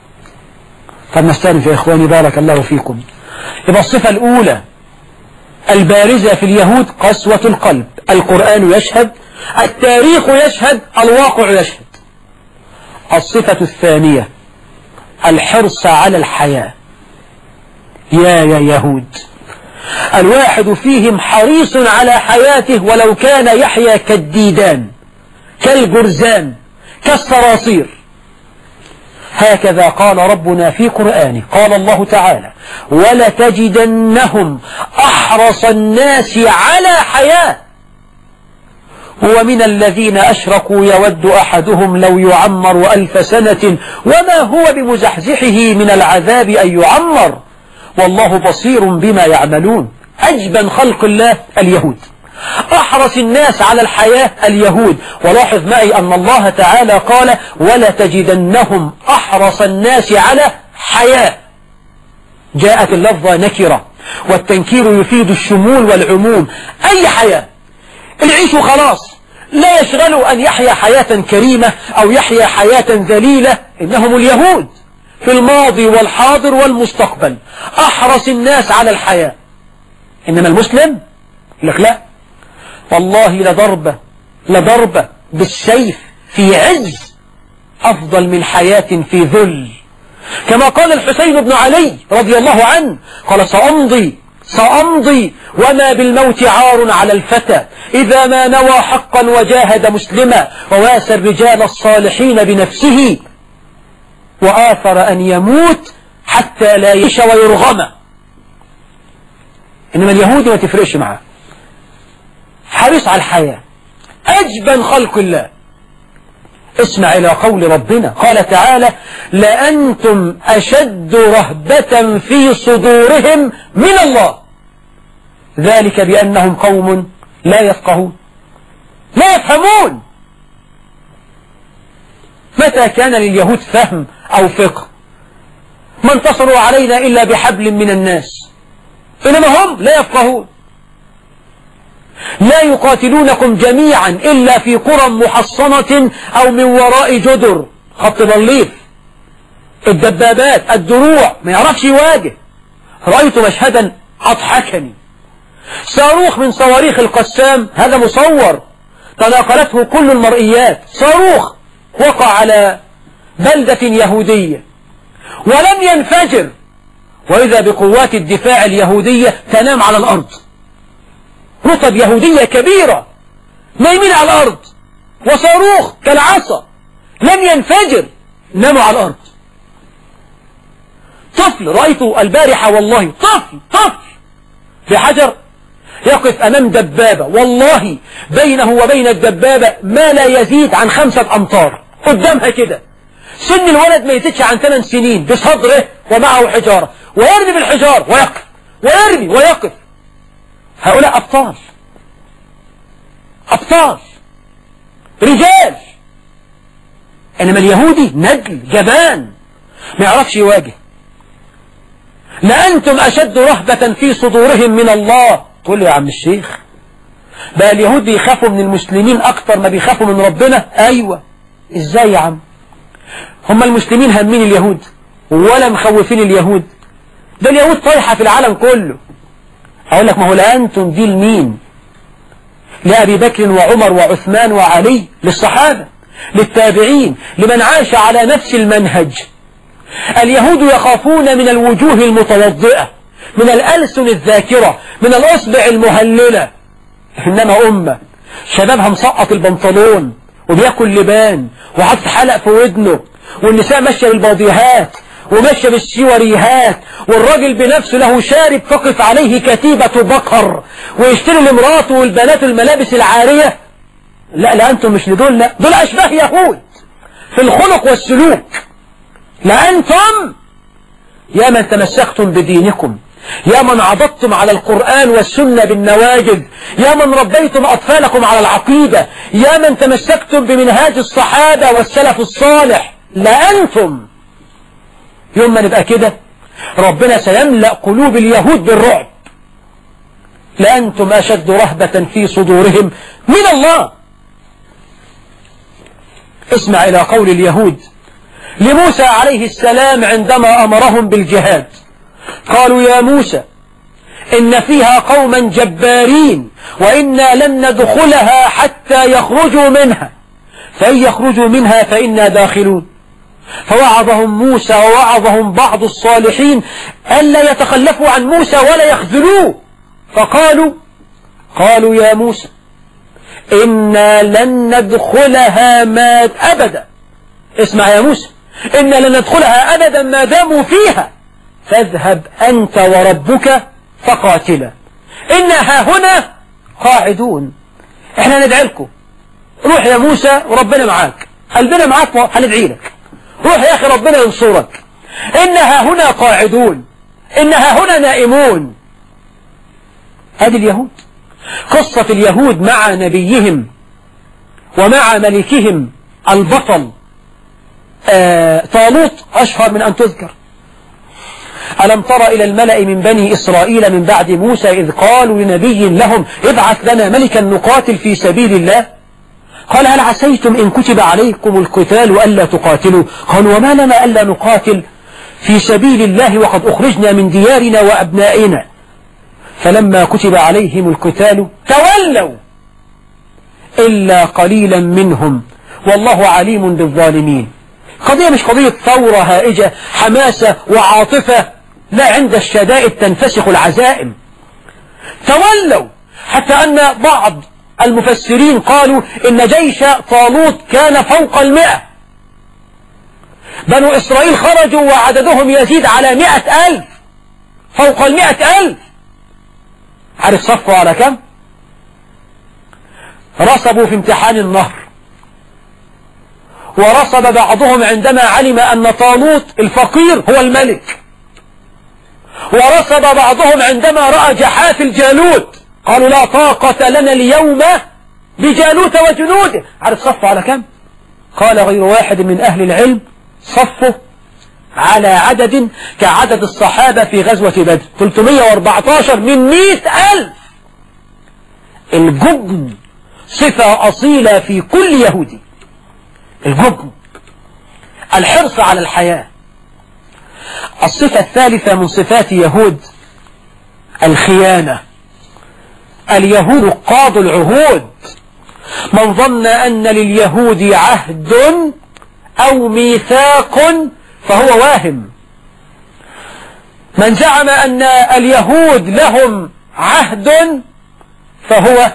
طب نستأنف يا إخواني، بارك الله فيكم. يبقى الصفة الأولى البارزة في اليهود قسوة القلب، القرآن يشهد، التاريخ يشهد، الواقع يشهد. الصفة الثانية الحرص على الحياة. يا يهود، الواحد فيهم حريص على حياته ولو كان يحيا كالديدان، كالجرزان، كالصراصير. هكذا قال ربنا في قرآنه. قال الله تعالى: ولتجدنهم أحرص الناس على حياة ومن الذين أشركوا يود أحدهم لو يعمر 1000 سنة وما هو بمزحزحه من العذاب أن يعمر والله بصير بما يعملون. أجبن خلق الله اليهود، أحرص الناس على الحياة اليهود. ولاحظ معي أن الله تعالى قال: ولتجدنهم أحرص الناس على حياة. جاءت اللفظة نكرة، والتنكير يفيد الشمول والعموم. أي حياة؟ العيش خلاص، لا يشغلوا أن يحيا حياة كريمة أو يحيا حياة ذليلة. إنهم اليهود في الماضي والحاضر والمستقبل أحرص الناس على الحياة. إنما المسلم لك لا والله لضربة بالسيف في عز أفضل من حياة في ذل. كما قال الحسين بن علي رضي الله عنه، قال: سأمضي وما بالموت عار على الفتى إذا ما نوى حقا وجاهد مسلما وواسى الرجال الصالحين بنفسه وآثر أن يموت حتى لا يعيش ويرغم. إنما اليهود ما تفرقش معاه، حريص على الحياة، أجبن خلق الله. اسمع إلى قول ربنا، قال تعالى: لأنتم أشد رهبة في صدورهم من الله ذلك بأنهم قوم لا يفقهون، لا يفهمون. متى كان لليهود فهم أو فقه؟ ما انتصروا علينا إلا بحبل من الناس، إنما هم لا يفقهون. لا يقاتلونكم جميعا إلا في قرى محصنة أو من وراء جدر، خط بليط، الدبابات، الدروع، ما يعرفش يواجه. رأيت مشهدا أضحكني، صاروخ من صواريخ القسام، هذا مصور تناقلته كل المرئيات، صاروخ وقع على بلدة يهودية ولم ينفجر، وإذا بقوات الدفاع اليهودية تنام على الأرض. رتب يهودية كبيرة نايمين على الأرض، وصاروخ كالعصا لم ينفجر، ناموا على الأرض. طفل رأيته البارحة والله، طفل بحجر يقف أمام دبابة، والله بينه وبين الدبابة ما لا يزيد عن 5 أمتار قدامها كده. سن الولد ما يزيدش عن 8 سنين، بصدره ومعه حجارة، ويرمي بالحجار ويقف، ويرمي ويقف. هؤلاء أبطال رجال. إنما اليهودي ندل جبان ما يعرفش يواجه. لأنتم أشد رهبة في صدورهم من الله. تقول لي يا عم الشيخ بقى اليهود بيخافوا من المسلمين أكتر ما بيخافوا من ربنا؟ أيوة. إزاي يا عم؟ هم المسلمين همين اليهود ولا مخوفين اليهود؟ ده اليهود طايحة في العالم كله. أقول لك ما هو لأنتم دي لمين؟ لأبي بكر وعمر وعثمان وعلي، للصحابة، للتابعين، لمن عاش على نفس المنهج. اليهود يخافون من الوجوه المتوضئة، من الألسن الذاكرة، من الأصبع المهللة. إنما أمة شبابها مسقط البنطلون وبياكل لبان وحط حلق في ودنه، والنساء ماشية بالباضيهات وماشية بالسيوريهات، والراجل بنفسه له شارب تقف عليه كتيبة بقر، ويشتري لمراته والبنات الملابس العارية. لا أنتم مش لدول، لا دول أشباه يهود في الخلق والسلوك. لا أنتم يا من تمسكتم بدينكم، يا من عضدتم على القرآن والسنة بالنواجذ، يا من ربيتم أطفالكم على العقيدة، يا من تمسكتم بمنهاج الصحابة والسلف الصالح. لا أنتم يوم ما نبقى كده ربنا سيملأ قلوب اليهود بالرعب. لأنتم أشد رهبة في صدورهم من الله. اسمع إلى قول اليهود لموسى عليه السلام عندما أمرهم بالجهاد. قالوا يا موسى إن فيها قوما جبارين وإنا لن ندخلها حتى يخرجوا منها، فإن يخرجوا منها فإنا داخلون. فوعظهم موسى ووعظهم بعض الصالحين ألا يتخلفوا عن موسى ولا يخذلوه، قالوا يا موسى إنا لن ندخلها أبدا. اسمع يا موسى، إن لن ندخلها أبدا ما داموا فيها فاذهب أنت وربك فقاتلا إنها هنا قاعدون. إحنا ندعي لكم، روح يا موسى وربنا معاك، قلبنا معاك هندعي لك، روح يا أخي ربنا ينصرك. إنها هنا قاعدون، إنها هنا نائمون. هذه اليهود، قصة اليهود مع نبيهم ومع ملكهم البطل طالوت أشهر من أن تذكر. ألم تر إلى الملأ من بني إسرائيل من بعد موسى إذ قالوا لنبي لهم ابعث لنا ملكا نقاتل في سبيل الله قال هل عسيتم إن كتب عليكم القتال ألا تقاتلوا قالوا وما لنا ألا نقاتل في سبيل الله وقد أخرجنا من ديارنا وأبنائنا فلما كتب عليهم القتال تولوا إلا قليلا منهم والله عليم بالظالمين. قضية مش قضية ثورة هائجة حماسة وعاطفة، لا، عند الشدائد تنفسخ العزائم. تولوا، حتى أن بعض المفسرين قالوا إن جيش طالوت كان فوق 100. بنو إسرائيل خرجوا وعددهم يزيد على 100,000، فوق 100,000. عارف صفوا على كم؟ رصبوا في امتحان النهر، ورصب بعضهم عندما علم أن طالوت الفقير هو الملك، ورصب بعضهم عندما رأى جحافل الجالوت قالوا لا طاقة لنا اليوم بجالوت وجنوده. عارف صفوا على كم؟ قال غير واحد من أهل العلم صفوا على عدد كعدد الصحابة في غزوة بدر 314 من 100,000. الجبن صفة أصيلة في كل يهودي، الجبن، الحرص على الحياة. الصفة الثالثة من صفات يهود الخيانة. اليهود قاضوا العهود. من ظن أن لليهود عهد أو ميثاق فهو واهم. من زعم أن اليهود لهم عهد فهو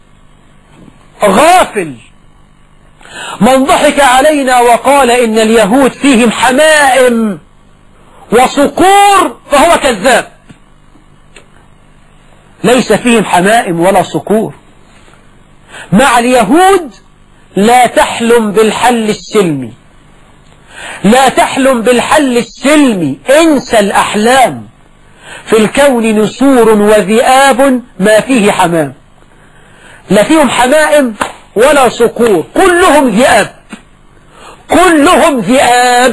غافل. من ضحك علينا وقال إن اليهود فيهم حمائم وصقور فهو كذاب. ليس فيهم حمائم ولا صقور. مع اليهود لا تحلم بالحل السلمي، لا تحلم بالحل السلمي، انسى الأحلام. في الكون نسور وذئاب ما فيه حمام. لا فيهم حمائم ولا صقور، كلهم ذئاب، كلهم ذئاب.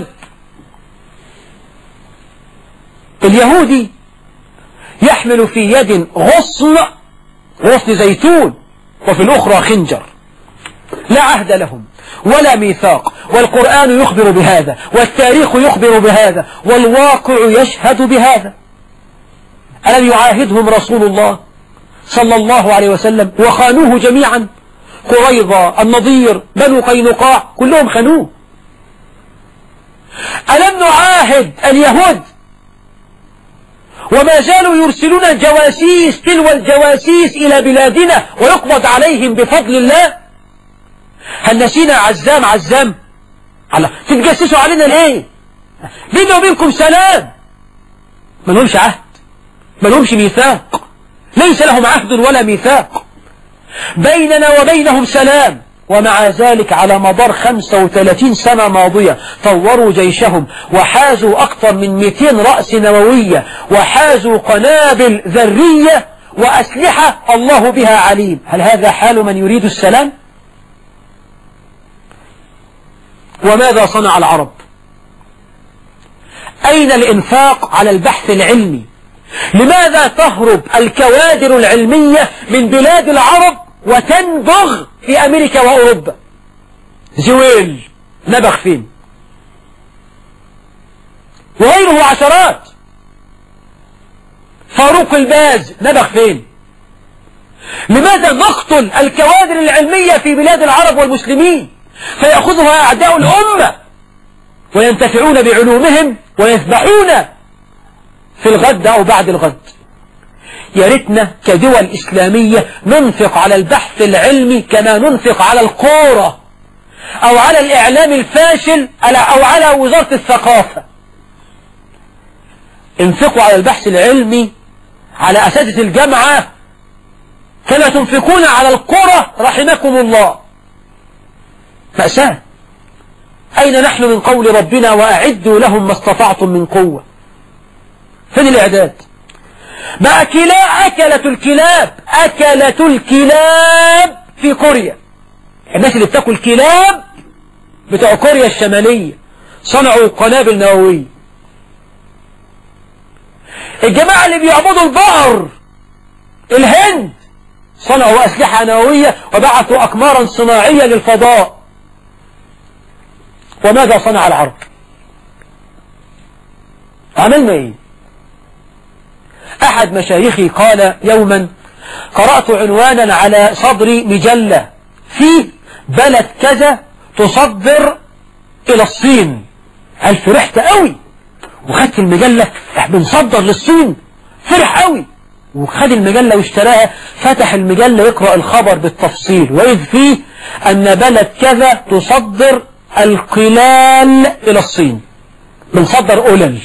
اليهودي يحمل في يد غصن زيتون وفي الأخرى خنجر. لا عهد لهم ولا ميثاق، والقرآن يخبر بهذا، والتاريخ يخبر بهذا، والواقع يشهد بهذا. ألم يعاهدهم رسول الله صلى الله عليه وسلم وخانوه جميعا؟ قريظة، النضير، بنو قينقاع، كلهم خانوه. ألم نعاهد اليهود وما زالوا يرسلون الجواسيس تلو الجواسيس إلى بلادنا ويقبض عليهم بفضل الله؟ هل نسينا عزام الله تتجسسوا علينا ليه؟ بيننا وبينكم سلام، ما لهمش عهد، ما لهمش ميثاق، ليس لهم عهد ولا ميثاق، بيننا وبينهم سلام. ومع ذلك على مدار 35 سنة ماضية طوروا جيشهم وحازوا أكثر من 200 رأس نووية، وحازوا قنابل ذرية وأسلحة الله بها عليم. هل هذا حال من يريد السلام؟ وماذا صنع العرب؟ أين الإنفاق على البحث العلمي؟ لماذا تهرب الكوادر العلمية من بلاد العرب وتنبغ في أمريكا وأوروبا؟ زويل نبغ فين؟ وغيره عشرات. فاروق الباز نبغ فين؟ لماذا نقتل الكوادر العلمية في بلاد العرب والمسلمين فيأخذها أعداء الأمة وينتفعون بعلومهم ويذبحون في الغد أو بعد الغد؟ يا ريتنا كدول إسلامية ننفق على البحث العلمي كما ننفق على الكورة، أو على الإعلام الفاشل أو على وزارة الثقافة. انفقوا على البحث العلمي، على أساتذة الجامعة كما تنفقون على القرى رحمكم الله. مأساة. أين نحن من قول ربنا وأعدوا لهم ما استطعتم من قوة؟ فين الإعداد؟ بقى أكلت الكلاب في كوريا. الناس اللي بتاكل كلاب بتوع كوريا الشمالية صنعوا قنابل نووية. الجماعة اللي بيعبدوا البقر الهند صنعوا أسلحة نووية وبعثوا أقمارا صناعية للفضاء. وماذا صنع العرب؟ عملنا ايه؟ أحد مشايخي قال يوما: قرأت عنوانا على صدر مجلة في بلد كذا تصدر إلى الصين. قال فرحت قوي وخدت المجلة، بنصدر للصين. فرح قوي وخد المجلة واشتراها. فتح المجلة يقرأ الخبر بالتفصيل، وإذ فيه أن بلد كذا تصدر القلال إلى الصين. بنصدر قلل.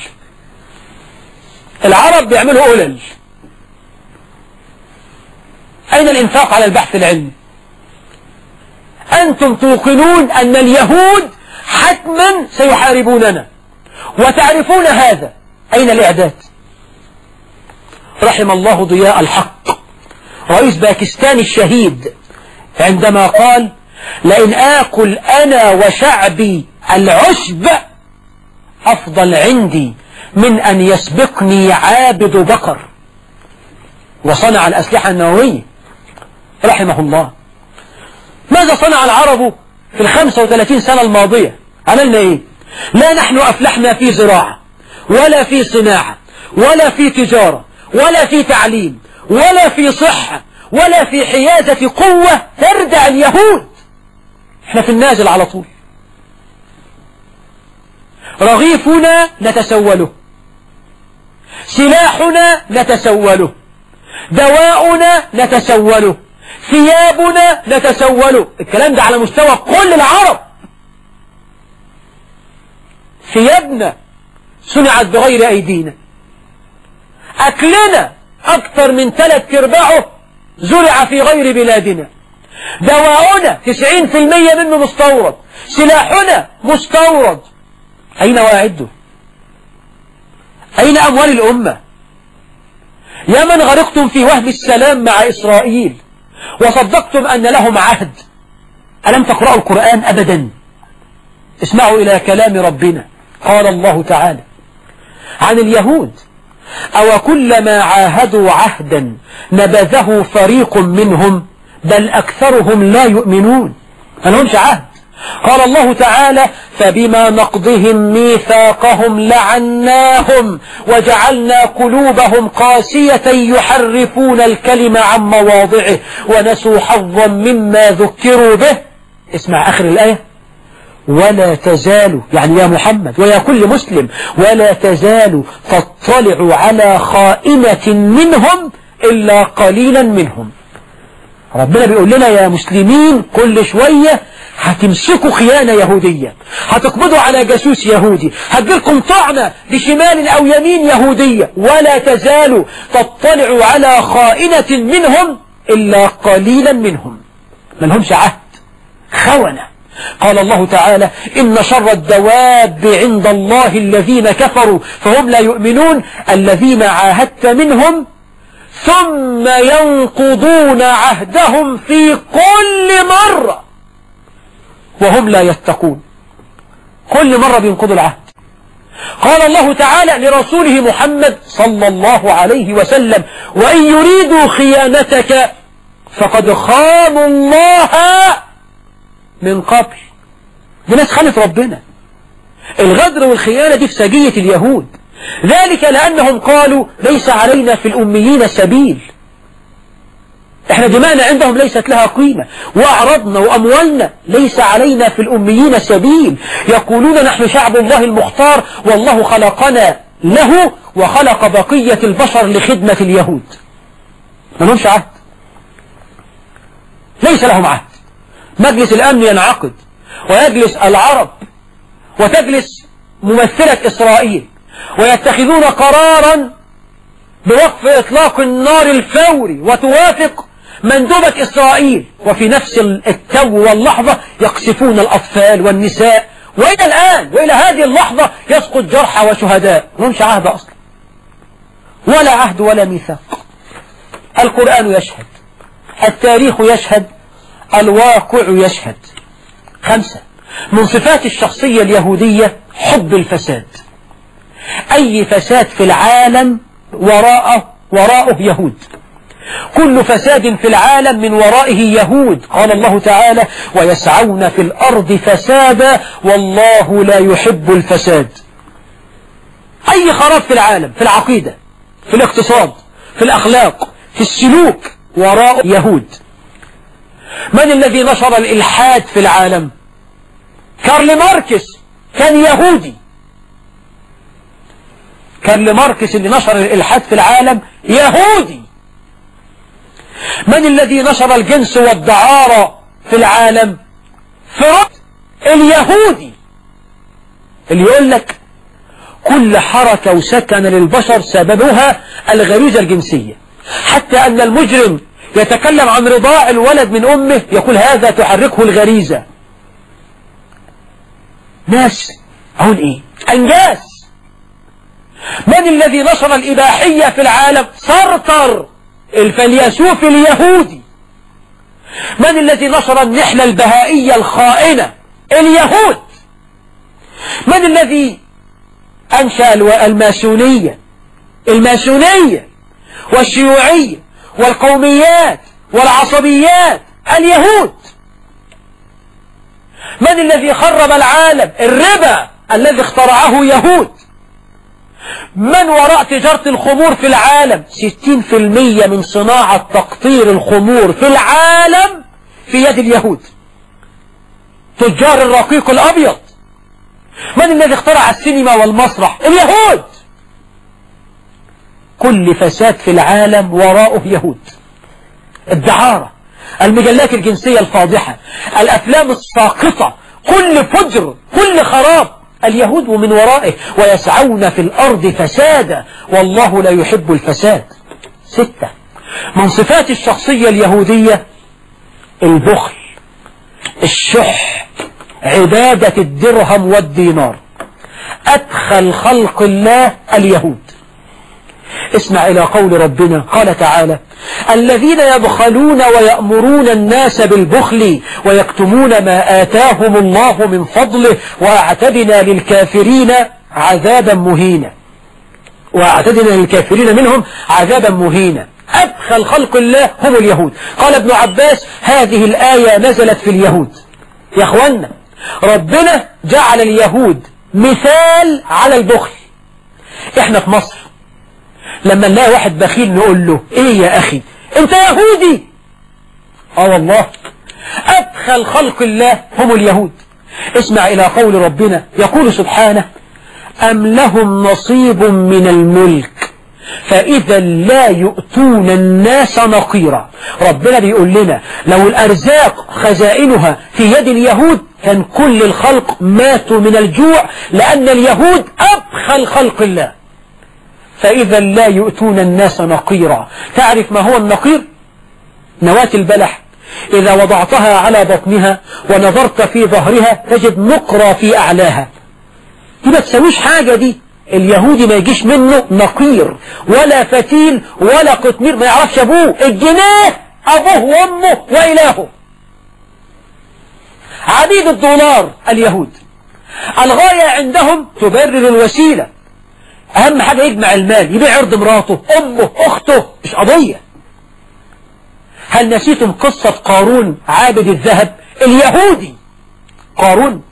العرب بيعملوا قلل. أين الإنفاق على البحث العلمي؟ أنتم توقنون أن اليهود حتما سيحاربوننا وتعرفون هذا. أين الإعداد؟ رحم الله ضياء الحق رئيس باكستان الشهيد عندما قال: لئن آكل أنا وشعبي العشب أفضل عندي من أن يسبقني عابد بقر. وصنع الأسلحة النووية رحمه الله. ماذا صنع العرب في 35 سنة الماضية؟ عملنا إيه؟ لا نحن أفلحنا في زراعة ولا في صناعة ولا في تجارة ولا في تعليم ولا في صحة ولا في حيازة قوة تردع اليهود. احنا في النازل على طول. رغيفنا نتسوله، سلاحنا نتسوله، دواؤنا نتسوله، ثيابنا نتسوله. الكلام ده على مستوى كل العرب. ثيابنا صنعت بغير أيدينا. أكلنا أكثر من 3/4 زرع في غير بلادنا. دواؤنا 90% منه مستورد. سلاحنا مستورد. أين واعده؟ أين أموال الأمة؟ يا من غرقتم في وهم السلام مع إسرائيل وصدقتم أن لهم عهد، ألم تقرأوا القرآن أبدا؟ اسمعوا إلى كلام ربنا. قال الله تعالى عن اليهود: أو كلما عاهدوا عهدا نبذه فريق منهم بل أكثرهم لا يؤمنون. ما لهمش عهد. قال الله تعالى: فبما نقضهم ميثاقهم لعناهم وجعلنا قلوبهم قاسية يحرفون الكلم عن مواضعه ونسوا حظا مما ذكروا به. اسمع آخر الآية: ولا تزال، يعني يا محمد ويا كل مسلم، ولا تزال تطلع على خائنة منهم إلا قليلا منهم. ربنا بيقول لنا يا مسلمين كل شوية هتمسكوا خيانة يهودية، هتقبضوا على جاسوس يهودي، هتجيلكم طعنة لشمال أو يمين يهودية. ولا تزالوا تطلع على خائنة منهم إلا قليلا منهم. ما لهمش عهد، خونة. قال الله تعالى: إن شر الدواب عند الله الذين كفروا فهم لا يؤمنون الذين عاهدت منهم ثم ينقضون عهدهم في كل مرة وهم لا يتقون. كل مرة بينقضوا العهد. قال الله تعالى لرسوله محمد صلى الله عليه وسلم: وإن يريدوا خيانتك فقد خانوا الله من قبل. دي ناس خانت ربنا. الغدر والخيانة دي في سجية اليهود، ذلك لأنهم قالوا: ليس علينا في الأميين سبيل. احنا دماءنا عندهم ليست لها قيمة، وأعرضنا وأموالنا ليس علينا في الأميين سبيل. يقولون: نحن شعب الله المختار والله خلقنا له وخلق بقية البشر لخدمة اليهود. ما لهمش عهد، ليس لهم عهد. مجلس الأمن ينعقد ويجلس العرب وتجلس ممثلة إسرائيل ويتخذون قرارا بوقف إطلاق النار الفوري وتوافق مندوبة إسرائيل، وفي نفس التو واللحظة يقصفون الأطفال والنساء، وإلى الآن وإلى هذه اللحظة يسقط جرحى وشهداء. مش عهد أصلا ولا عهد ولا ميثاق. القرآن يشهد، التاريخ يشهد، الواقع يشهد. 5. من صفات الشخصية اليهودية حب الفساد. أي فساد في العالم وراءه يهود. كل فساد في العالم من ورائه يهود. قال الله تعالى: ويسعون في الأرض فسادا والله لا يحب الفساد. أي خراب في العالم، في العقيدة، في الاقتصاد، في الأخلاق، في السلوك، وراء يهود. من الذي نشر الإلحاد في العالم؟ كارل ماركس كان يهودي. كارل ماركس اللي نشر الإلحاد في العالم يهودي. من الذي نشر الجنس والدعارة في العالم؟ فرويد اليهودي، اللي يقول لك كل حركة وسكن للبشر سببها الغريزة الجنسية، حتى أن المجرم يتكلم عن رضاع الولد من أمه يقول هذا تحركه الغريزة. ناس أقول إيه؟ أنجاس. من الذي نشر الإباحية في العالم؟ سارتر الفيلسوف اليهودي. من الذي نشر النحلة البهائية الخائنة؟ اليهود. من الذي أنشأ الماسونية والشيوعية والقوميات والعصبيات؟ اليهود. من الذي خرب العالم؟ الربا الذي اخترعه يهود. من وراء تجارة الخمور في العالم؟ 60% من صناعة تقطير الخمور في العالم في يد اليهود، تجار الرقيق الأبيض. من الذي اخترع السينما والمسرح؟ اليهود. كل فساد في العالم وراءه يهود. الدعارة، المجلات الجنسية الفاضحة، الأفلام الساقطة، كل فجر، كل خراب، اليهود ومن ورائه. ويسعون في الأرض فسادا والله لا يحب الفساد. 6. من صفات الشخصية اليهودية البخل، الشح، عبادة الدرهم والدينار. أدخل خلق الله اليهود. اسمع إلى قول ربنا، قال تعالى: الذين يبخلون ويأمرون الناس بالبخل ويكتمون ما آتاهم الله من فضله وأعتدنا للكافرين عذابا مهينا. وأعتدنا للكافرين منهم عذابا مهينا. أدخل خلق الله هم اليهود. قال ابن عباس: هذه الآية نزلت في اليهود. يا أخوانا، ربنا جعل اليهود مثال على البخل. احنا في مصر لما نلاقي واحد بخيل نقول له: ايه يا اخي انت يهودي؟ والله ادخل خلق الله هم اليهود. اسمع الى قول ربنا، يقول سبحانه: ام لهم نصيب من الملك فاذا لا يؤتون الناس نقيرا. ربنا بيقول لنا لو الارزاق خزائنها في يد اليهود كان كل الخلق ماتوا من الجوع، لان اليهود ابخل خلق الله. فإذا لا يؤتون الناس نقيرا. تعرف ما هو النقير؟ نواة البلح إذا وضعتها على بطنها ونظرت في ظهرها تجد نقرة في أعلاها. دي ما تسويش حاجة. دي اليهودي ما يجيش منه نقير ولا فتيل ولا قطمير، ما يعرفش أبوه. الجنيه أبوه وأمه وإلهه. عبيد الدولار اليهود. الغاية عندهم تبرر الوسيلة. أهم حاجة يجمع المال، يبيع عرض مراته، أمه، أخته، مش قضية. هل نسيتم قصة قارون عابد الذهب اليهودي؟ قارون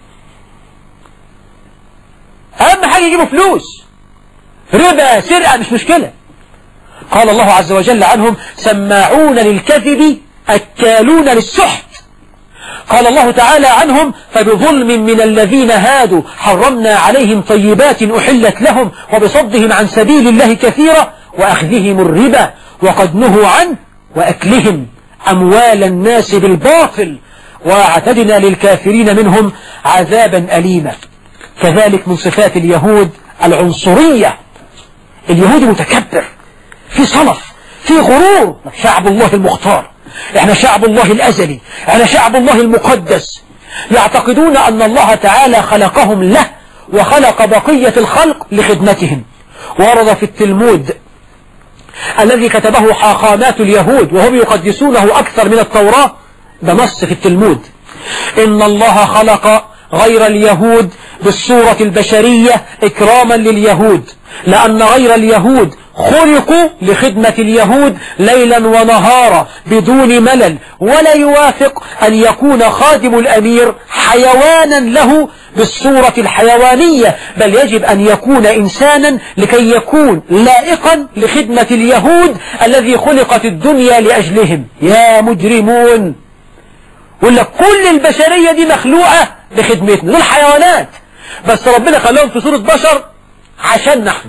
أهم حاجة يجيبوا فلوس، ربا، سرقة، مش مشكلة. قال الله عز وجل عنهم: سماعون للكذب أكالون للسحت. قال الله تعالى عنهم: فبظلم من الذين هادوا حرمنا عليهم طيبات أحلت لهم وبصدهم عن سبيل الله كثيرا وأخذهم الربا وقد نهوا عنه وأكلهم أموال الناس بالباطل وأعتدنا للكافرين منهم عذابا أليما. كذلك من صفات اليهود العنصرية. اليهود متكبر، في صلف، في غرور. شعب الله المختار، احنا شعب الله الأزلي، احنا شعب الله المقدس. يعتقدون أن الله تعالى خلقهم له وخلق بقية الخلق لخدمتهم. ورد في التلمود الذي كتبه حاخامات اليهود وهم يقدسونه أكثر من التوراة، ده نص في التلمود: إن الله خلق غير اليهود بالصورة البشرية إكراما لليهود، لأن غير اليهود خلقوا لخدمة اليهود ليلا ونهارا بدون ملل، ولا يوافق أن يكون خادم الأمير حيوانا له بالصورة الحيوانية، بل يجب أن يكون إنسانا لكي يكون لائقا لخدمة اليهود الذي خلقت الدنيا لأجلهم. يا مجرمون، ولا كل البشرية دي مخلوقة لخدمتنا، دول حيوانات بس ربنا خلاهم في صورة بشر عشان نحن.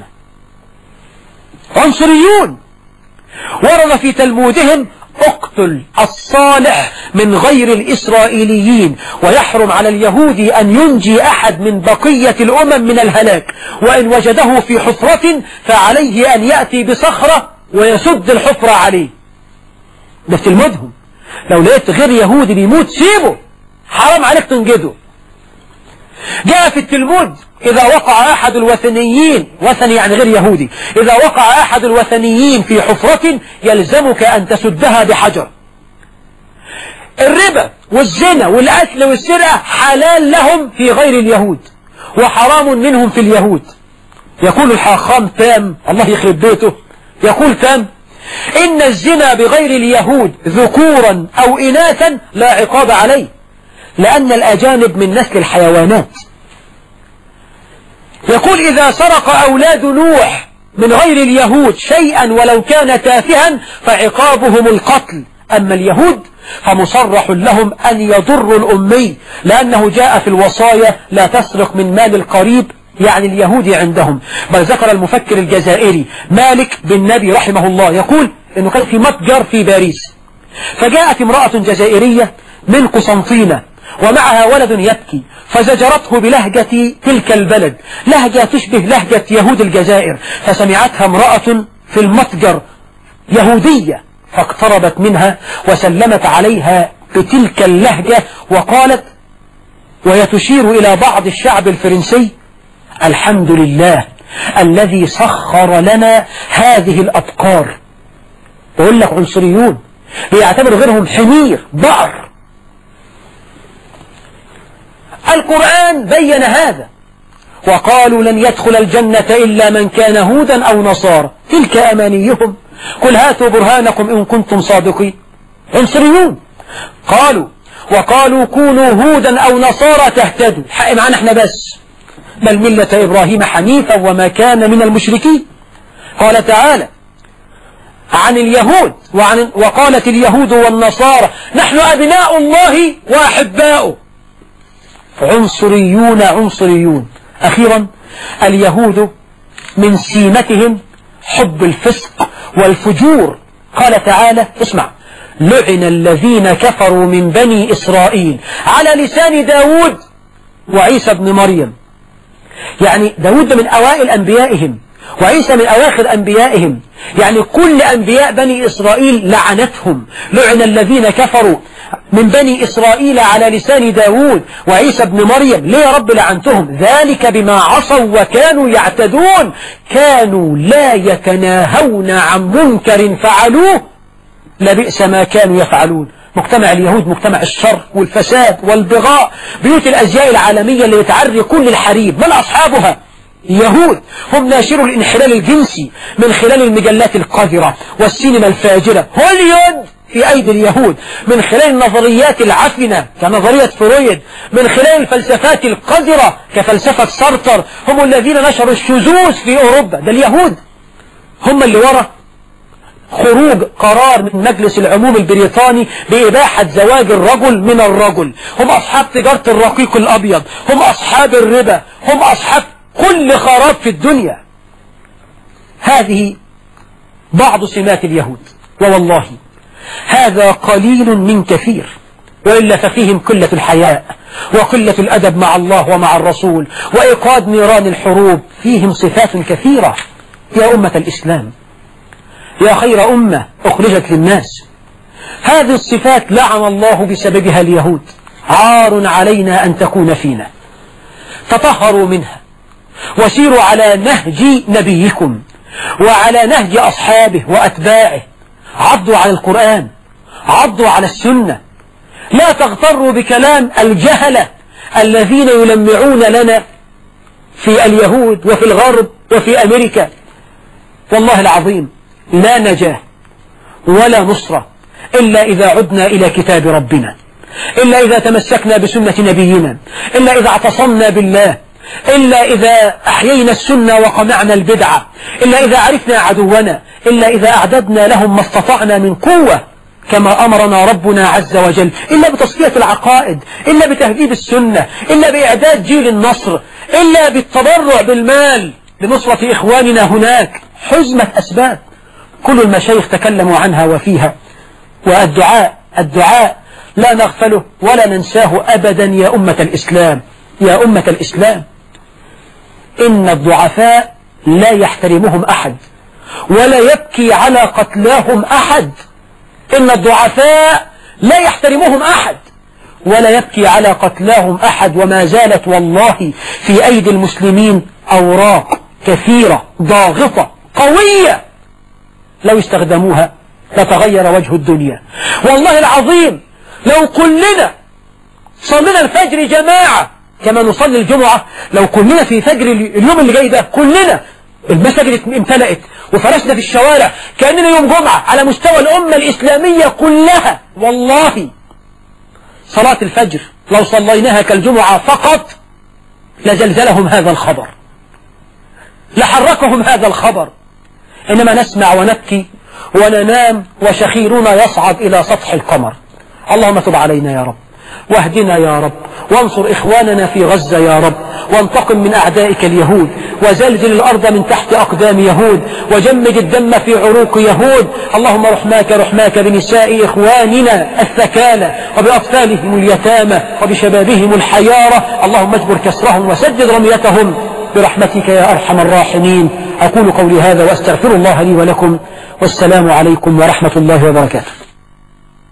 عنصريون. ورد في تلمودهم: اقتل الصالح من غير الإسرائيليين، ويحرم على اليهود أن ينجي أحد من بقية الأمم من الهلاك، وإن وجده في حفرة فعليه أن يأتي بصخرة ويسد الحفرة عليه. ده في تلمودهم. لو لقيت غير يهودي بيموت سيبه، حرام عليك تنجده. جاء في التلمود: إذا وقع أحد الوثنيين، وثني يعني غير يهودي، إذا وقع أحد الوثنيين في حفرة يلزمك أن تسدها بحجر. الربا والزنا والقتل والسرقة حلال لهم في غير اليهود وحرام منهم في اليهود. يقول الحاخام تام، الله يخرب بيته، يقول تام: إن الزنا بغير اليهود ذكورا أو إناثا لا عقاب عليه، لأن الأجانب من نسل الحيوانات. يقول: إذا سرق أولاد نوح من غير اليهود شيئا ولو كان تافها فعقابهم القتل، أما اليهود فمصرح لهم أن يضروا الأمي، لأنه جاء في الوصايا: لا تسرق من مال القريب، يعني اليهودي عندهم. بل ذكر المفكر الجزائري مالك بن نبي رحمه الله يقول إنه كان في متجر في باريس، فجاءت امرأة جزائرية من قسنطينة ومعها ولد يبكي، فزجرته بلهجة تلك البلد، لهجة تشبه لهجة يهود الجزائر، فسمعتها امرأة في المتجر يهودية، فاقتربت منها وسلمت عليها بتلك اللهجة وقالت وهي تشير إلى بعض الشعب الفرنسي: الحمد لله الذي سخر لنا هذه الأبقار. بقول لك عنصريون، بيعتبر غيرهم حمير بقر. القرآن بين هذا: وقالوا لن يدخل الجنة إلا من كان هودا أو نصارى، تلك أمانيهم، قل هاتوا برهانكم إن كنتم صادقين. عنصريون. وقالوا كونوا هودا أو نصارى تهتدوا، الحق معنا احنا بس، بل ملة إبراهيم حنيفا وما كان من المشركين. قال تعالى عن اليهود وقالت اليهود والنصارى نحن أبناء الله وأحباؤه. عنصريون. أخيرا، اليهود من سيمتهم حب الفسق والفجور. قال تعالى: اسمع: لعن الذين كفروا من بني إسرائيل على لسان داود وعيسى بن مريم. يعني داود من أوائل أنبيائهم وعيسى من أواخر أنبيائهم، يعني كل أنبياء بني إسرائيل لعنتهم. لعن الذين كفروا من بني إسرائيل على لسان داود وعيسى بن مريم. ليه يا رب لعنتهم؟ ذلك بما عصوا وكانوا يعتدون، كانوا لا يتناهون عن منكر فعلوه لبئس ما كانوا يفعلون. مجتمع اليهود مجتمع الشر والفساد والبغاء، بيوت الأزياء العالمية اللي بتعري كل الحريم. من أصحابها؟ يهود. هم ناشروا الانحلال الجنسي من خلال المجلات القذرة والسينما الفاجرة. هوليود في أيدي اليهود، من خلال النظريات العفنة كنظرية فرويد، من خلال الفلسفات القذرة كفلسفة سارتر. هم الذين نشروا الشذوذ في أوروبا. ده اليهود هم اللي وراء خروج قرار من مجلس العموم البريطاني بإباحة زواج الرجل من الرجل. هم أصحاب تجارة الرقيق الأبيض، هم أصحاب الربا، هم أصحاب كل خراب في الدنيا. هذه بعض سمات اليهود، ووالله هذا قليل من كثير. وإلا ففيهم قلة الحياء وقلة الأدب مع الله ومع الرسول وإيقاد نيران الحروب. فيهم صفات كثيرة يا أمة الإسلام، يا خير أمة أخرجت للناس. هذه الصفات لعن الله بسببها اليهود، عار علينا أن تكون فينا. تطهروا منها وسيروا على نهج نبيكم وعلى نهج أصحابه وأتباعه. عضوا على القرآن، عضوا على السنة. لا تغتروا بكلام الجهلة الذين يلمعون لنا في اليهود وفي الغرب وفي أمريكا. والله العظيم لا نجاة ولا نصرة إلا إذا عدنا إلى كتاب ربنا، إلا إذا تمسكنا بسنة نبينا، إلا إذا اعتصمنا بالله، إلا إذا أحيينا السنة وقمعنا البدعة، إلا إذا عرفنا عدونا، إلا إذا أعددنا لهم ما استطعنا من قوة كما أمرنا ربنا عز وجل، إلا بتصفية العقائد، إلا بتهذيب السنة، إلا بإعداد جيل النصر، إلا بالتبرع بالمال لنصرة إخواننا هناك. حزمة أسباب كل المشايخ تكلموا عنها وفيها. والدعاء لا نغفله ولا ننساه أبدا يا أمة الإسلام، يا أمة الإسلام. إن الضعفاء لا يحترمهم أحد ولا يبكي على قتلاهم أحد. إن الضعفاء لا يحترمهم أحد ولا يبكي على قتلاهم أحد. وما زالت والله في أيدي المسلمين أوراق كثيرة ضاغطة قوية لو استخدموها لتغير وجه الدنيا. والله العظيم لو كلنا صلينا الفجر جماعة كما نصلي الجمعة، لو كلنا في فجر اليوم اللي جاي ده كلنا المساجد امتلأت وفرشنا في الشوارع كأننا يوم جمعة على مستوى الأمة الإسلامية كلها، والله صلاة الفجر لو صليناها كالجمعة فقط لزلزلهم هذا الخبر، لحركهم هذا الخبر. إنما نسمع ونبكي وننام وشخيرنا يصعد إلى سطح القمر. اللهم تب علينا يا رب، واهدنا يا رب، وانصر إخواننا في غزة يا رب، وانتقم من أعدائك اليهود، وزلزل الأرض من تحت أقدام يهود، وجمد الدم في عروق يهود. اللهم رحماك بنساء إخواننا الثكالى وبأطفالهم اليتامى وبشبابهم الحيارى. اللهم اجبر كسرهم وسدد رميتهم برحمتك يا أرحم الراحمين. أقول قولي هذا وأستغفر الله لي ولكم، والسلام عليكم ورحمة الله وبركاته.